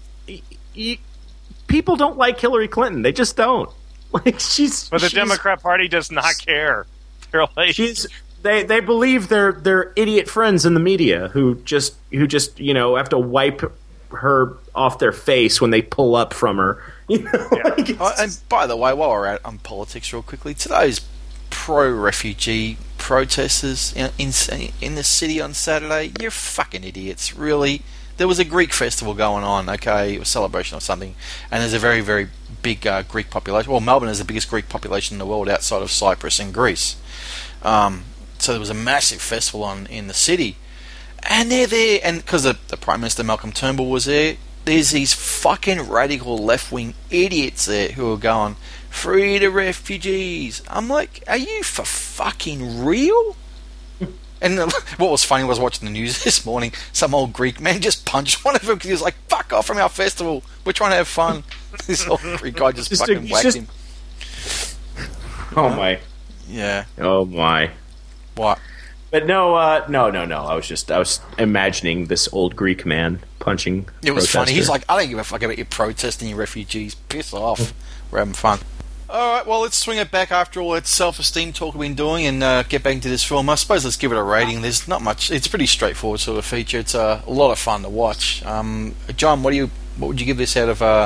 Speaker 5: y- people don't like Hillary Clinton. They just don't. Like she's,
Speaker 4: But the
Speaker 5: she's-
Speaker 4: Democrat Party does not care. They're like,
Speaker 5: She's they they believe they're they're idiot friends in the media who just who just you know have to wipe her off their face when they pull up from her. You know, like it's
Speaker 3: Oh, and
Speaker 5: just-
Speaker 3: by the way, while we're at on politics, real quickly, to those pro-refugee protesters in, in in the city on Saturday, you're fucking idiots. Really, there was a Greek festival going on. Okay, it was a celebration or something, and there's a very very big uh, Greek population. Well, Melbourne is the biggest Greek population in the world outside of Cyprus and Greece. Um, so there was a massive festival on in the city, and they're there, and because the, the Prime Minister Malcolm Turnbull was there, there's these fucking radical left-wing idiots there who are going, free the refugees. I'm like, are you for fucking real? And the, what was funny was watching the news this morning, some old Greek man just punched one of them because he was like, fuck off from our festival. We're trying to have fun. This old Greek guy just, just fucking a, whacked just... him.
Speaker 5: Oh, my.
Speaker 3: Yeah.
Speaker 5: Oh, my.
Speaker 3: What?
Speaker 5: But no, uh, no, no, no. I was just, I was imagining this old Greek man punching
Speaker 3: It was
Speaker 5: protester.
Speaker 3: funny. He's like, I don't give a fuck about your protesting, you refugees. Piss off. We're having fun. Alright, well, let's swing it back after all that self-esteem talk we've been doing and uh, get back into this film. I suppose let's give it a rating. There's not much. It's a pretty straightforward sort of feature. It's uh, a lot of fun to watch. Um, John, what do you, what would you give this out of uh,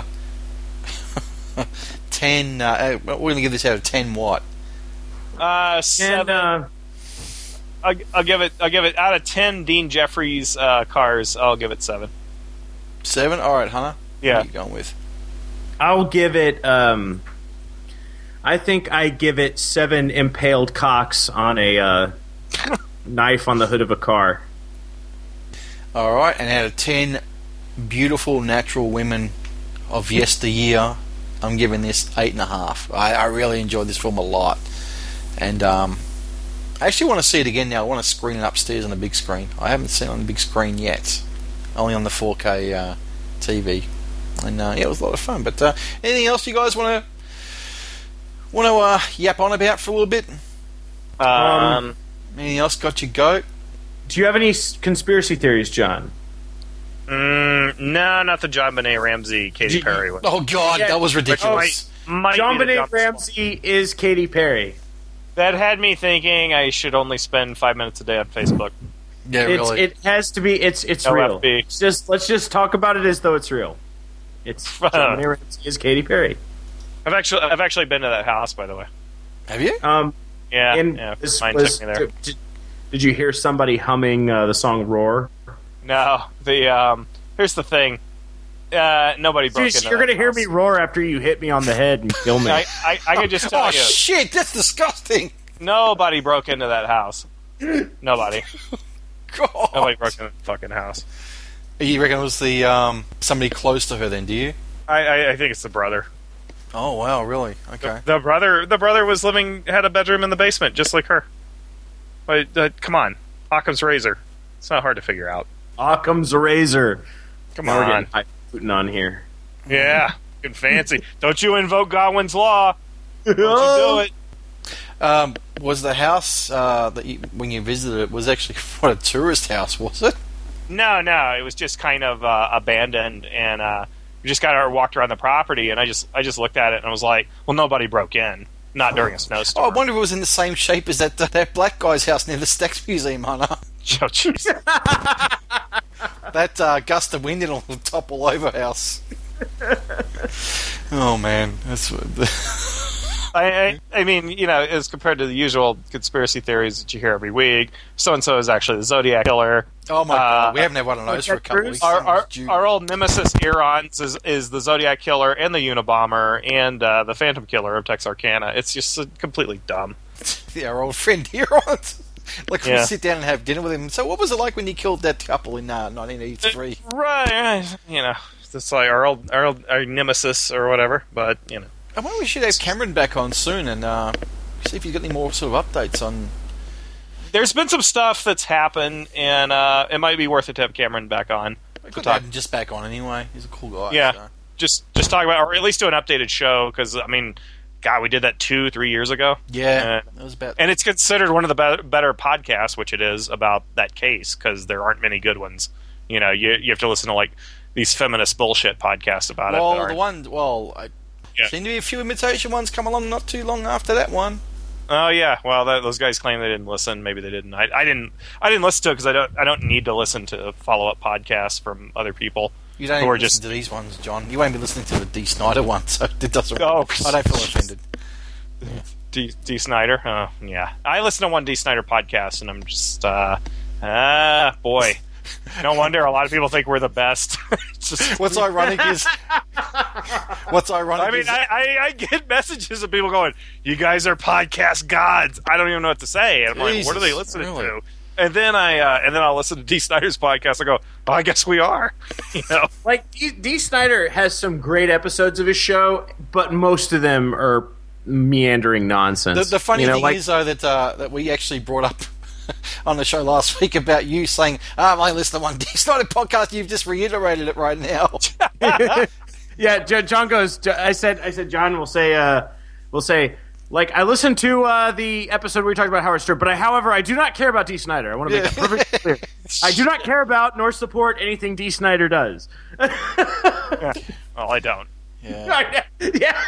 Speaker 3: ten? Uh, we're going to give this out of ten what?
Speaker 4: Uh, seven.
Speaker 5: And, uh,
Speaker 4: I'll, I'll give it. I'll give it out of ten. Dean Jeffries uh, cars. I'll give it seven.
Speaker 3: Seven. All right, Hannah.
Speaker 4: Yeah.
Speaker 3: What are you going with?
Speaker 5: I'll give it. Um, I think I give it seven impaled cocks on a uh, knife on the hood of a car.
Speaker 3: All right, and out of ten beautiful natural women of yesteryear, I'm giving this eight and a half. I, I really enjoyed this film a lot, and um, I actually want to see it again now. I want to screen it upstairs on the big screen. I haven't seen it on the big screen yet, only on the four K uh, T V, and uh, yeah, it was a lot of fun. But uh, anything else you guys want to want to uh, yap on about for a little bit?
Speaker 4: Um,
Speaker 3: anything else got your goat?
Speaker 5: Do you have any s- conspiracy theories, John?
Speaker 4: mm, no, not the John Benet Ramsey, Katy
Speaker 5: G-
Speaker 4: Perry one.
Speaker 3: Oh God,
Speaker 5: Yeah.
Speaker 3: that was ridiculous.
Speaker 4: Might, might
Speaker 5: John
Speaker 4: be the
Speaker 5: Benet
Speaker 4: dumbest
Speaker 5: Ramsey
Speaker 4: one.
Speaker 5: is Katy Perry.
Speaker 4: That had me thinking I should only spend five minutes a day on Facebook.
Speaker 3: Yeah,
Speaker 5: It's,
Speaker 3: really.
Speaker 5: it has to be. It's it's
Speaker 4: L F
Speaker 5: real.
Speaker 4: B.
Speaker 5: It's just let's just talk about it as though it's real. It's John Benet Ramsey is Katy Perry.
Speaker 4: I've actually, I've actually been to that house, by the way.
Speaker 3: Have you?
Speaker 5: Um,
Speaker 4: Yeah,
Speaker 5: and
Speaker 4: yeah.
Speaker 5: this
Speaker 4: Mine
Speaker 5: was-
Speaker 4: took me there.
Speaker 5: Did, did you hear somebody humming uh, the song "Roar"?
Speaker 4: No, the um. Here's the thing. Uh, nobody broke
Speaker 5: Jeez,
Speaker 4: into
Speaker 5: you're
Speaker 4: that
Speaker 5: gonna hear
Speaker 4: house.
Speaker 5: me roar after you hit me on the head and kill me.
Speaker 4: I, I, I can just tell
Speaker 3: Oh
Speaker 4: you,
Speaker 3: shit, that's disgusting.
Speaker 4: nobody broke into that house. Nobody.
Speaker 3: God.
Speaker 4: Nobody broke into the fucking house.
Speaker 3: You reckon it was the um, somebody close to her then, do you?
Speaker 4: I, I, I think it's the brother.
Speaker 3: Oh wow, really? Okay.
Speaker 4: The brother, the brother was living, had a bedroom in the basement, just like her. But uh, come on, Occam's razor. It's not hard to figure out.
Speaker 5: Occam's razor.
Speaker 4: Come
Speaker 5: Now we're
Speaker 4: on.
Speaker 5: getting highfalutin on here.
Speaker 4: Yeah, good fancy. Don't you invoke Godwin's law? Don't you do it?
Speaker 3: Um, was the house uh, that you, when you visited it was actually what a tourist house was it?
Speaker 4: No, no, it was just kind of uh, abandoned, and uh, we just kind of walked around the property, and I just, I just looked at it and I was like, well, nobody broke in, not during a
Speaker 3: Oh,
Speaker 4: snowstorm.
Speaker 3: I wonder if it was in the same shape as that that black guy's house near the Stax Museum, Hunter.
Speaker 4: Oh, jeez.
Speaker 3: That uh, gust of wind it'll topple over house. Oh man, that's what.
Speaker 4: I, I, I mean, you know, as compared to the usual conspiracy theories that you hear every week, so and so is actually the Zodiac killer.
Speaker 3: Oh my god,
Speaker 4: Uh,
Speaker 3: we haven't had one of those for a couple of weeks.
Speaker 4: Our, our,
Speaker 3: June.
Speaker 4: our old nemesis Irons is, is the Zodiac killer and the Unabomber and uh, the Phantom killer of Texarkana. It's just uh, completely dumb.
Speaker 3: Yeah, our old friend here on. Like we
Speaker 4: Yeah.
Speaker 3: sit down and have dinner with him. So, what was it like when you killed that couple in uh, nineteen eighty-three?
Speaker 4: Right, you know, it's like our old, our old, our nemesis or whatever. But you know,
Speaker 3: I wonder if we should have Cameron back on soon and uh, see if he's got any more sort of updates on.
Speaker 4: there's been some stuff that's happened, and uh, it might be worth it to have Cameron back on.
Speaker 3: I
Speaker 4: to
Speaker 3: could
Speaker 4: talk.
Speaker 3: have him just back on anyway. He's a cool guy.
Speaker 4: Yeah.
Speaker 3: So.
Speaker 4: Just, just talk about, or at least do an updated show, because I mean, God, we did that two, three years ago.
Speaker 3: Yeah,
Speaker 4: Uh,
Speaker 3: that was about.
Speaker 4: And it's considered one of the be- better podcasts, which it is, about that case, because there aren't many good ones. You know, you you have to listen to like these feminist bullshit podcasts about it. that
Speaker 3: well, the
Speaker 4: aren't-
Speaker 3: one. Well, I
Speaker 4: Yeah.
Speaker 3: seem to be a few imitation ones come along not too long after that one.
Speaker 4: Oh yeah, well that, those guys claim they didn't listen. Maybe they didn't. I, I didn't. I didn't listen to it because I don't. I don't need to listen to follow up podcasts from other people.
Speaker 3: You don't
Speaker 4: Who
Speaker 3: even
Speaker 4: are
Speaker 3: listen
Speaker 4: just-
Speaker 3: to these ones, John. You won't be listening to the D. Snyder one, so it doesn't.
Speaker 4: Oh.
Speaker 3: I don't feel offended.
Speaker 4: D, D. Snyder. Oh yeah, I listen to one D. Snyder podcast, and I'm just uh, ah boy. No wonder a lot of people think we're the best. It's just,
Speaker 3: What's ironic is. What's ironic
Speaker 4: I mean,
Speaker 3: is.
Speaker 4: I, I, I get messages of people going, "You guys are podcast gods." I don't even know what to say. And I'm like, "What are they
Speaker 3: Jesus,
Speaker 4: listening
Speaker 3: really?
Speaker 4: to?" and then I uh, and then I'll listen to D. Snyder's podcast. I go, oh, I guess we are. You know,
Speaker 5: Like D. D. Snyder has some great episodes of his show, but most of them are meandering nonsense.
Speaker 3: The, the funny
Speaker 5: you know,
Speaker 3: thing
Speaker 5: like,
Speaker 3: is, though, that uh, that we actually brought up on the show last week about you saying, "Ah, oh, I listened to one D. Snyder podcast." You've just reiterated it right now.
Speaker 5: yeah, J- John goes. J- I said, I said, John will say, uh, will say, like, I listened to uh, the episode where we talked about Howard Stern, but I, however, I do not care about D. Snyder. I want to make that perfectly clear. I do not care about nor support anything D. Snyder does.
Speaker 4: yeah. Well, I don't.
Speaker 3: Yeah.
Speaker 5: yeah.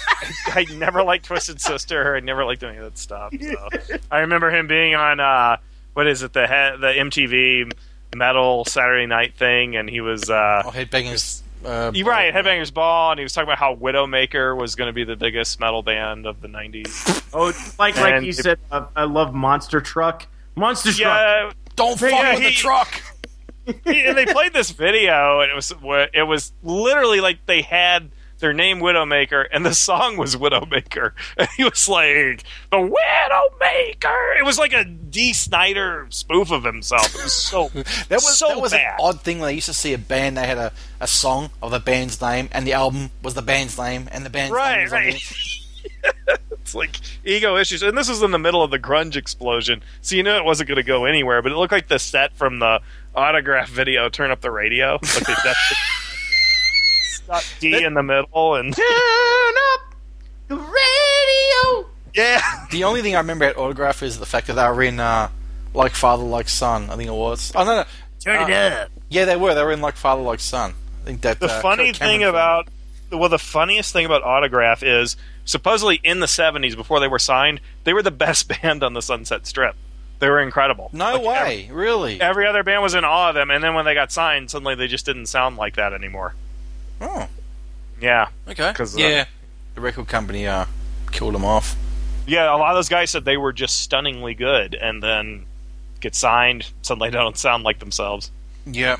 Speaker 4: I never liked Twisted Sister. I never liked any of that stuff. So. I remember him being on uh, what is it, the he- the M T V Metal Saturday Night thing, and he was uh,
Speaker 3: oh, Headbangers. Uh,
Speaker 4: You're right, Headbangers Ball, and he was talking about how Widowmaker was going to be the biggest metal band of the nineties.
Speaker 5: Oh, like
Speaker 4: And
Speaker 5: like you
Speaker 4: it-
Speaker 5: said, uh, I love Monster Truck. Monster Truck.
Speaker 4: Yeah,
Speaker 3: Don't fuck
Speaker 4: Yeah,
Speaker 3: with the
Speaker 4: he-
Speaker 3: truck.
Speaker 4: he- and they played this video, and it was it was literally like they had their name Widowmaker, and the song was Widowmaker, and he was like the Widowmaker. It was like a D. Snyder spoof of himself. It was so
Speaker 3: That was
Speaker 4: so
Speaker 3: that was
Speaker 4: bad.
Speaker 3: an odd thing when I used to see a band. They had a, a song of the band's name, and the album was the band's name, and the band's name
Speaker 4: Right,
Speaker 3: was on
Speaker 4: right.
Speaker 3: it.
Speaker 4: It's like ego issues, and this was in the middle of the grunge explosion, so you knew it wasn't going to go anywhere. But it looked like the set from the Autograph video. Turn up the radio, like they definitely stuck D in the middle, and
Speaker 5: Turn up the radio.
Speaker 4: yeah,
Speaker 3: The only thing I remember at Autograph is the fact that they were in uh, Like Father, Like Son. I think it was. Oh no, no.
Speaker 5: Turn
Speaker 3: Uh,
Speaker 5: it up.
Speaker 3: Yeah, they were. They were in Like Father, Like Son. I think that
Speaker 4: the
Speaker 3: uh,
Speaker 4: funny
Speaker 3: Kirk Cameron
Speaker 4: thing
Speaker 3: film.
Speaker 4: about well, the funniest thing about Autograph is supposedly in the seventies before they were signed, they were the best band on the Sunset Strip. They were incredible.
Speaker 3: No
Speaker 4: Like,
Speaker 3: way,
Speaker 4: Every,
Speaker 3: really.
Speaker 4: every other band was in awe of them, and then when they got signed, suddenly they just didn't sound like that anymore.
Speaker 3: Oh,
Speaker 4: Yeah.
Speaker 3: okay.
Speaker 4: 'Cause, uh,
Speaker 3: yeah, the record company uh, killed them off.
Speaker 4: Yeah, a lot of those guys said they were just stunningly good, and then get signed, suddenly they don't sound like themselves.
Speaker 3: Yeah.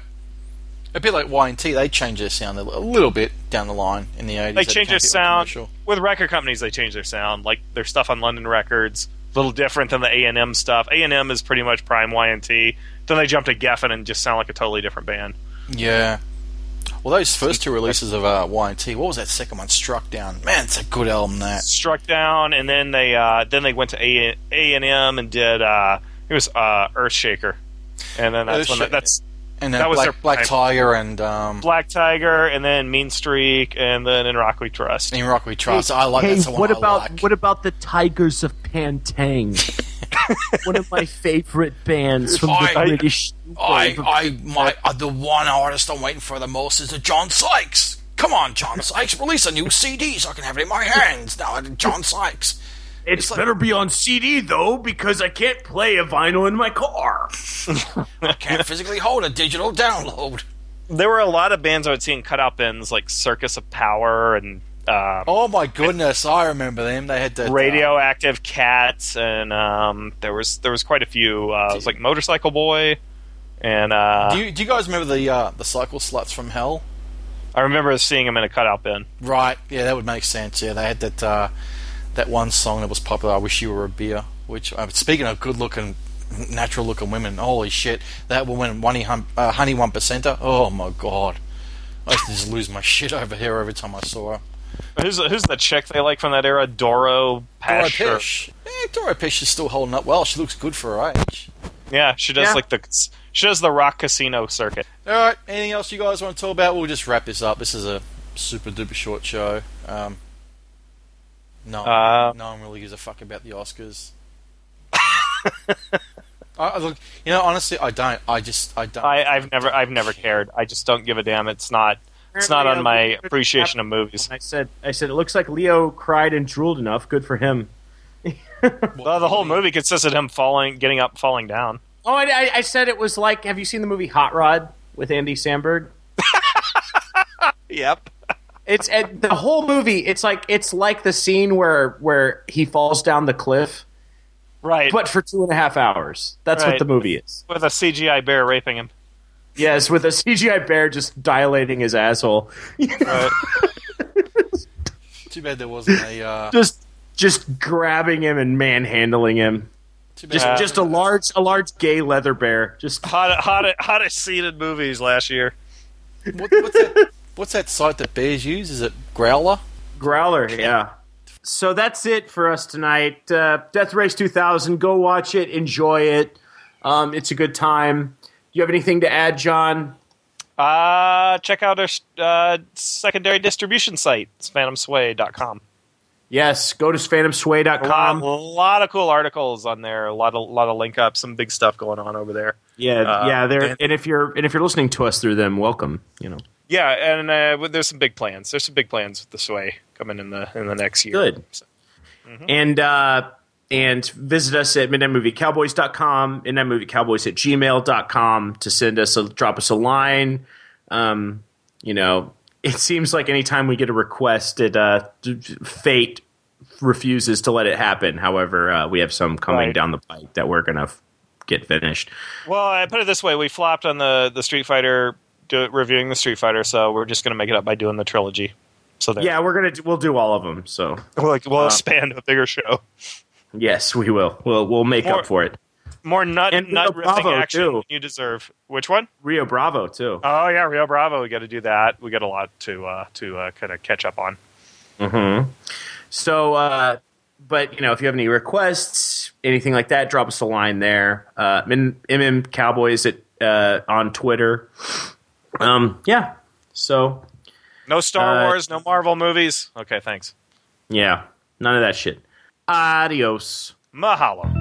Speaker 3: A bit like Y and T, they changed their sound a li- a little bit down the line in the eighties.
Speaker 4: They
Speaker 3: became
Speaker 4: changed
Speaker 3: a
Speaker 4: their
Speaker 3: bit more
Speaker 4: sound.
Speaker 3: commercial.
Speaker 4: With record companies, they changed their sound. Like, their stuff on London Records, a little different than the A and M stuff. A and M is pretty much prime Y and T. Then they jumped to Geffen and just sound like a totally different band.
Speaker 3: Yeah. Well, those first two releases of uh, Y and T, what was that second one? Struck Down. Man, it's a good album, that.
Speaker 4: Struck Down, and then they uh, then they went to A and M and did uh, it was uh, Earthshaker, and then that's when
Speaker 3: Earthshaker.
Speaker 4: that's
Speaker 3: And then
Speaker 4: That was
Speaker 3: Black,
Speaker 4: their
Speaker 3: Black
Speaker 4: prime.
Speaker 3: Tiger and um,
Speaker 4: Black Tiger, and then Mean Streak, and then In Rock We Trust.
Speaker 3: In Rock We Trust. I like
Speaker 5: Hey,
Speaker 3: that's the one
Speaker 5: what
Speaker 3: I
Speaker 5: about
Speaker 3: like.
Speaker 5: what about the Tigers of Pantang? One of my favorite bands from the
Speaker 3: I-
Speaker 5: British.
Speaker 3: I, I, my, uh, the one artist I'm waiting for the most is the John Sykes. Come on, John Sykes, release a new C D so I can have it in my hands. Now, John Sykes.
Speaker 5: It's,
Speaker 3: like-
Speaker 5: better be on C D though, because I can't play a vinyl in my car.
Speaker 3: I can't physically hold a digital download.
Speaker 4: There were a lot of bands I would see in cutout bins, like Circus of Power and uh,
Speaker 3: Oh my goodness, I remember them. They had the
Speaker 4: Radioactive Cats, and um, there was there was quite a few. Uh, it was like Motorcycle Boy, and uh,
Speaker 3: do you do you guys remember the uh, the Cycle Sluts from Hell?
Speaker 4: I remember seeing them in a cutout bin.
Speaker 3: Right, yeah, that would make sense. Yeah, they had that uh, that one song that was popular. I Wish You Were a Beer. Which, uh, speaking of good-looking, natural-looking women, holy shit, that woman, Honey hum, uh, Honey One Percenter. Oh my god, I used to just lose my shit over her every time I saw her.
Speaker 4: Who's who's the chick they like from that era? Doro
Speaker 3: Dora
Speaker 4: Pesh. or-
Speaker 3: Pesh. Yeah, Dora Pesh is still holding up well. She looks good for her age.
Speaker 4: Yeah, she does
Speaker 5: Yeah.
Speaker 4: like the she does the rock casino circuit.
Speaker 3: All right, anything else you guys want to talk about? We'll just wrap this up. This is a super duper short show. Um, no,
Speaker 4: Uh,
Speaker 3: no one really gives a fuck about the Oscars. I, I look, you know, honestly, I don't. I just, I don't.
Speaker 4: I, I've never I've never cared. I just don't give a damn. It's not it's not on my appreciation of movies.
Speaker 5: I said, I said, it looks like Leo cried and drooled enough. Good for him.
Speaker 4: Well, the whole movie consists of him falling, getting up, falling down.
Speaker 5: Oh, I, I, I said it was like. Have you seen the movie Hot Rod with Andy Samberg?
Speaker 4: Yep.
Speaker 5: It's and the whole movie. It's like it's like the scene where where he falls down the cliff,
Speaker 4: Right.
Speaker 5: but for two and a half hours. That's what
Speaker 4: Right.
Speaker 5: the movie is.
Speaker 4: With a C G I bear raping him.
Speaker 5: Yes, with a C G I bear just dilating his asshole,
Speaker 4: Right.
Speaker 3: Too bad there wasn't a. Uh,
Speaker 5: just just grabbing him and manhandling him.
Speaker 3: Too bad.
Speaker 5: Just
Speaker 4: Uh,
Speaker 5: just a large a large gay leather bear. Just
Speaker 4: hot, hot, hottest seated movies last year.
Speaker 3: What, what's that? What's that site that bears use? Is it Growler?
Speaker 5: Growler, yeah. So that's it for us tonight. Uh, Death Race two thousand. Go watch it. Enjoy it. Um, it's a good time. Do you have anything to add, John?
Speaker 4: Uh, check out our uh, secondary distribution site. It's phantom sway dot com.
Speaker 5: Yes, go to phantom sway dot
Speaker 4: A lot,
Speaker 5: com.
Speaker 4: a lot of cool articles on there. A lot of lot of link ups. Some big stuff going on over there.
Speaker 5: Yeah,
Speaker 4: Uh,
Speaker 5: yeah. There,
Speaker 4: and-
Speaker 5: and if you're and if you're listening to us through them, welcome. You know,
Speaker 4: Yeah, and uh, there's some big plans. There's some big plans with the Sway coming in the in the next year.
Speaker 5: Good.
Speaker 4: So,
Speaker 5: and uh, and visit us at midnight movie cowboys dot com, midnight movie cowboys at gmail dot com to send us a drop us a line. Um, you know, it seems like anytime we get a request, it uh, fate refuses to let it happen. However, uh, we have some coming
Speaker 4: Right.
Speaker 5: down the pike that we're gonna f- get finished.
Speaker 4: well, I put it this way: we flopped on the the Street Fighter, do, reviewing the Street Fighter, so we're just going to make it up by doing the trilogy. So there.
Speaker 5: Yeah, we're gonna do, we'll do all of them. So
Speaker 4: we'll, like, we'll
Speaker 5: Uh,
Speaker 4: expand a bigger show.
Speaker 5: yes, we will. We'll we'll make
Speaker 4: More-
Speaker 5: up for it.
Speaker 4: More nut
Speaker 5: And
Speaker 4: nut
Speaker 5: Rio
Speaker 4: riffing
Speaker 5: Bravo,
Speaker 4: action
Speaker 5: too.
Speaker 4: you deserve. Which one?
Speaker 5: Rio Bravo too.
Speaker 4: Oh yeah, Rio Bravo. We got to do that. We got a lot to uh, to uh, kind of catch up on.
Speaker 5: Mm-hmm. So, uh, but you know, if you have any requests, anything like that, drop us a line there. Uh, M M Cowboys at uh, on Twitter. Um, yeah. So,
Speaker 4: No Star
Speaker 5: Uh,
Speaker 4: Wars, no Marvel movies. Okay, thanks.
Speaker 5: yeah, none of that shit. Adios.
Speaker 4: Mahalo.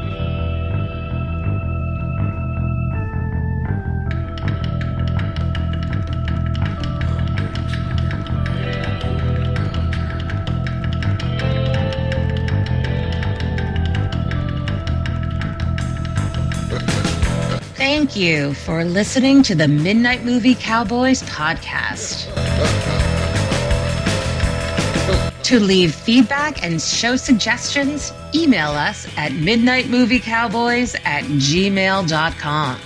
Speaker 1: Thank you for listening to the Midnight Movie Cowboys podcast. To leave feedback and show suggestions, email us at midnightmoviecowboys at gmail dot com.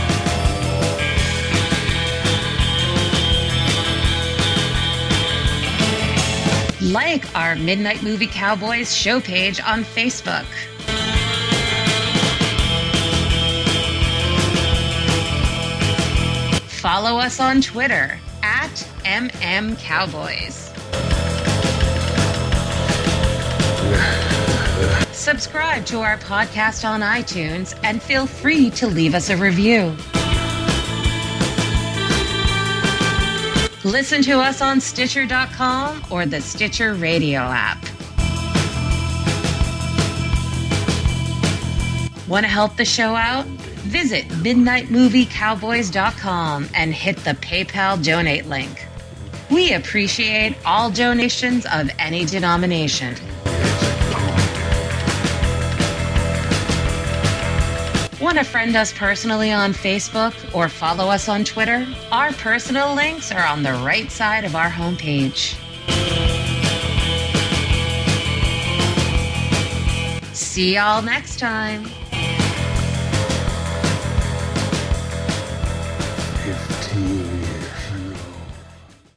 Speaker 1: Like our Midnight Movie Cowboys show page on Facebook. Follow us on Twitter at M M Cowboys. Subscribe to our podcast on iTunes and feel free to leave us a review. Listen to us on Stitcher dot com or the Stitcher Radio app. Want to help the show out? Visit midnight movie cowboys dot com and hit the PayPal donate link. We appreciate all donations of any denomination. Want to friend us personally on Facebook or follow us on Twitter? Our personal links are on the right side of our homepage. See y'all next time.
Speaker 6: Fifteen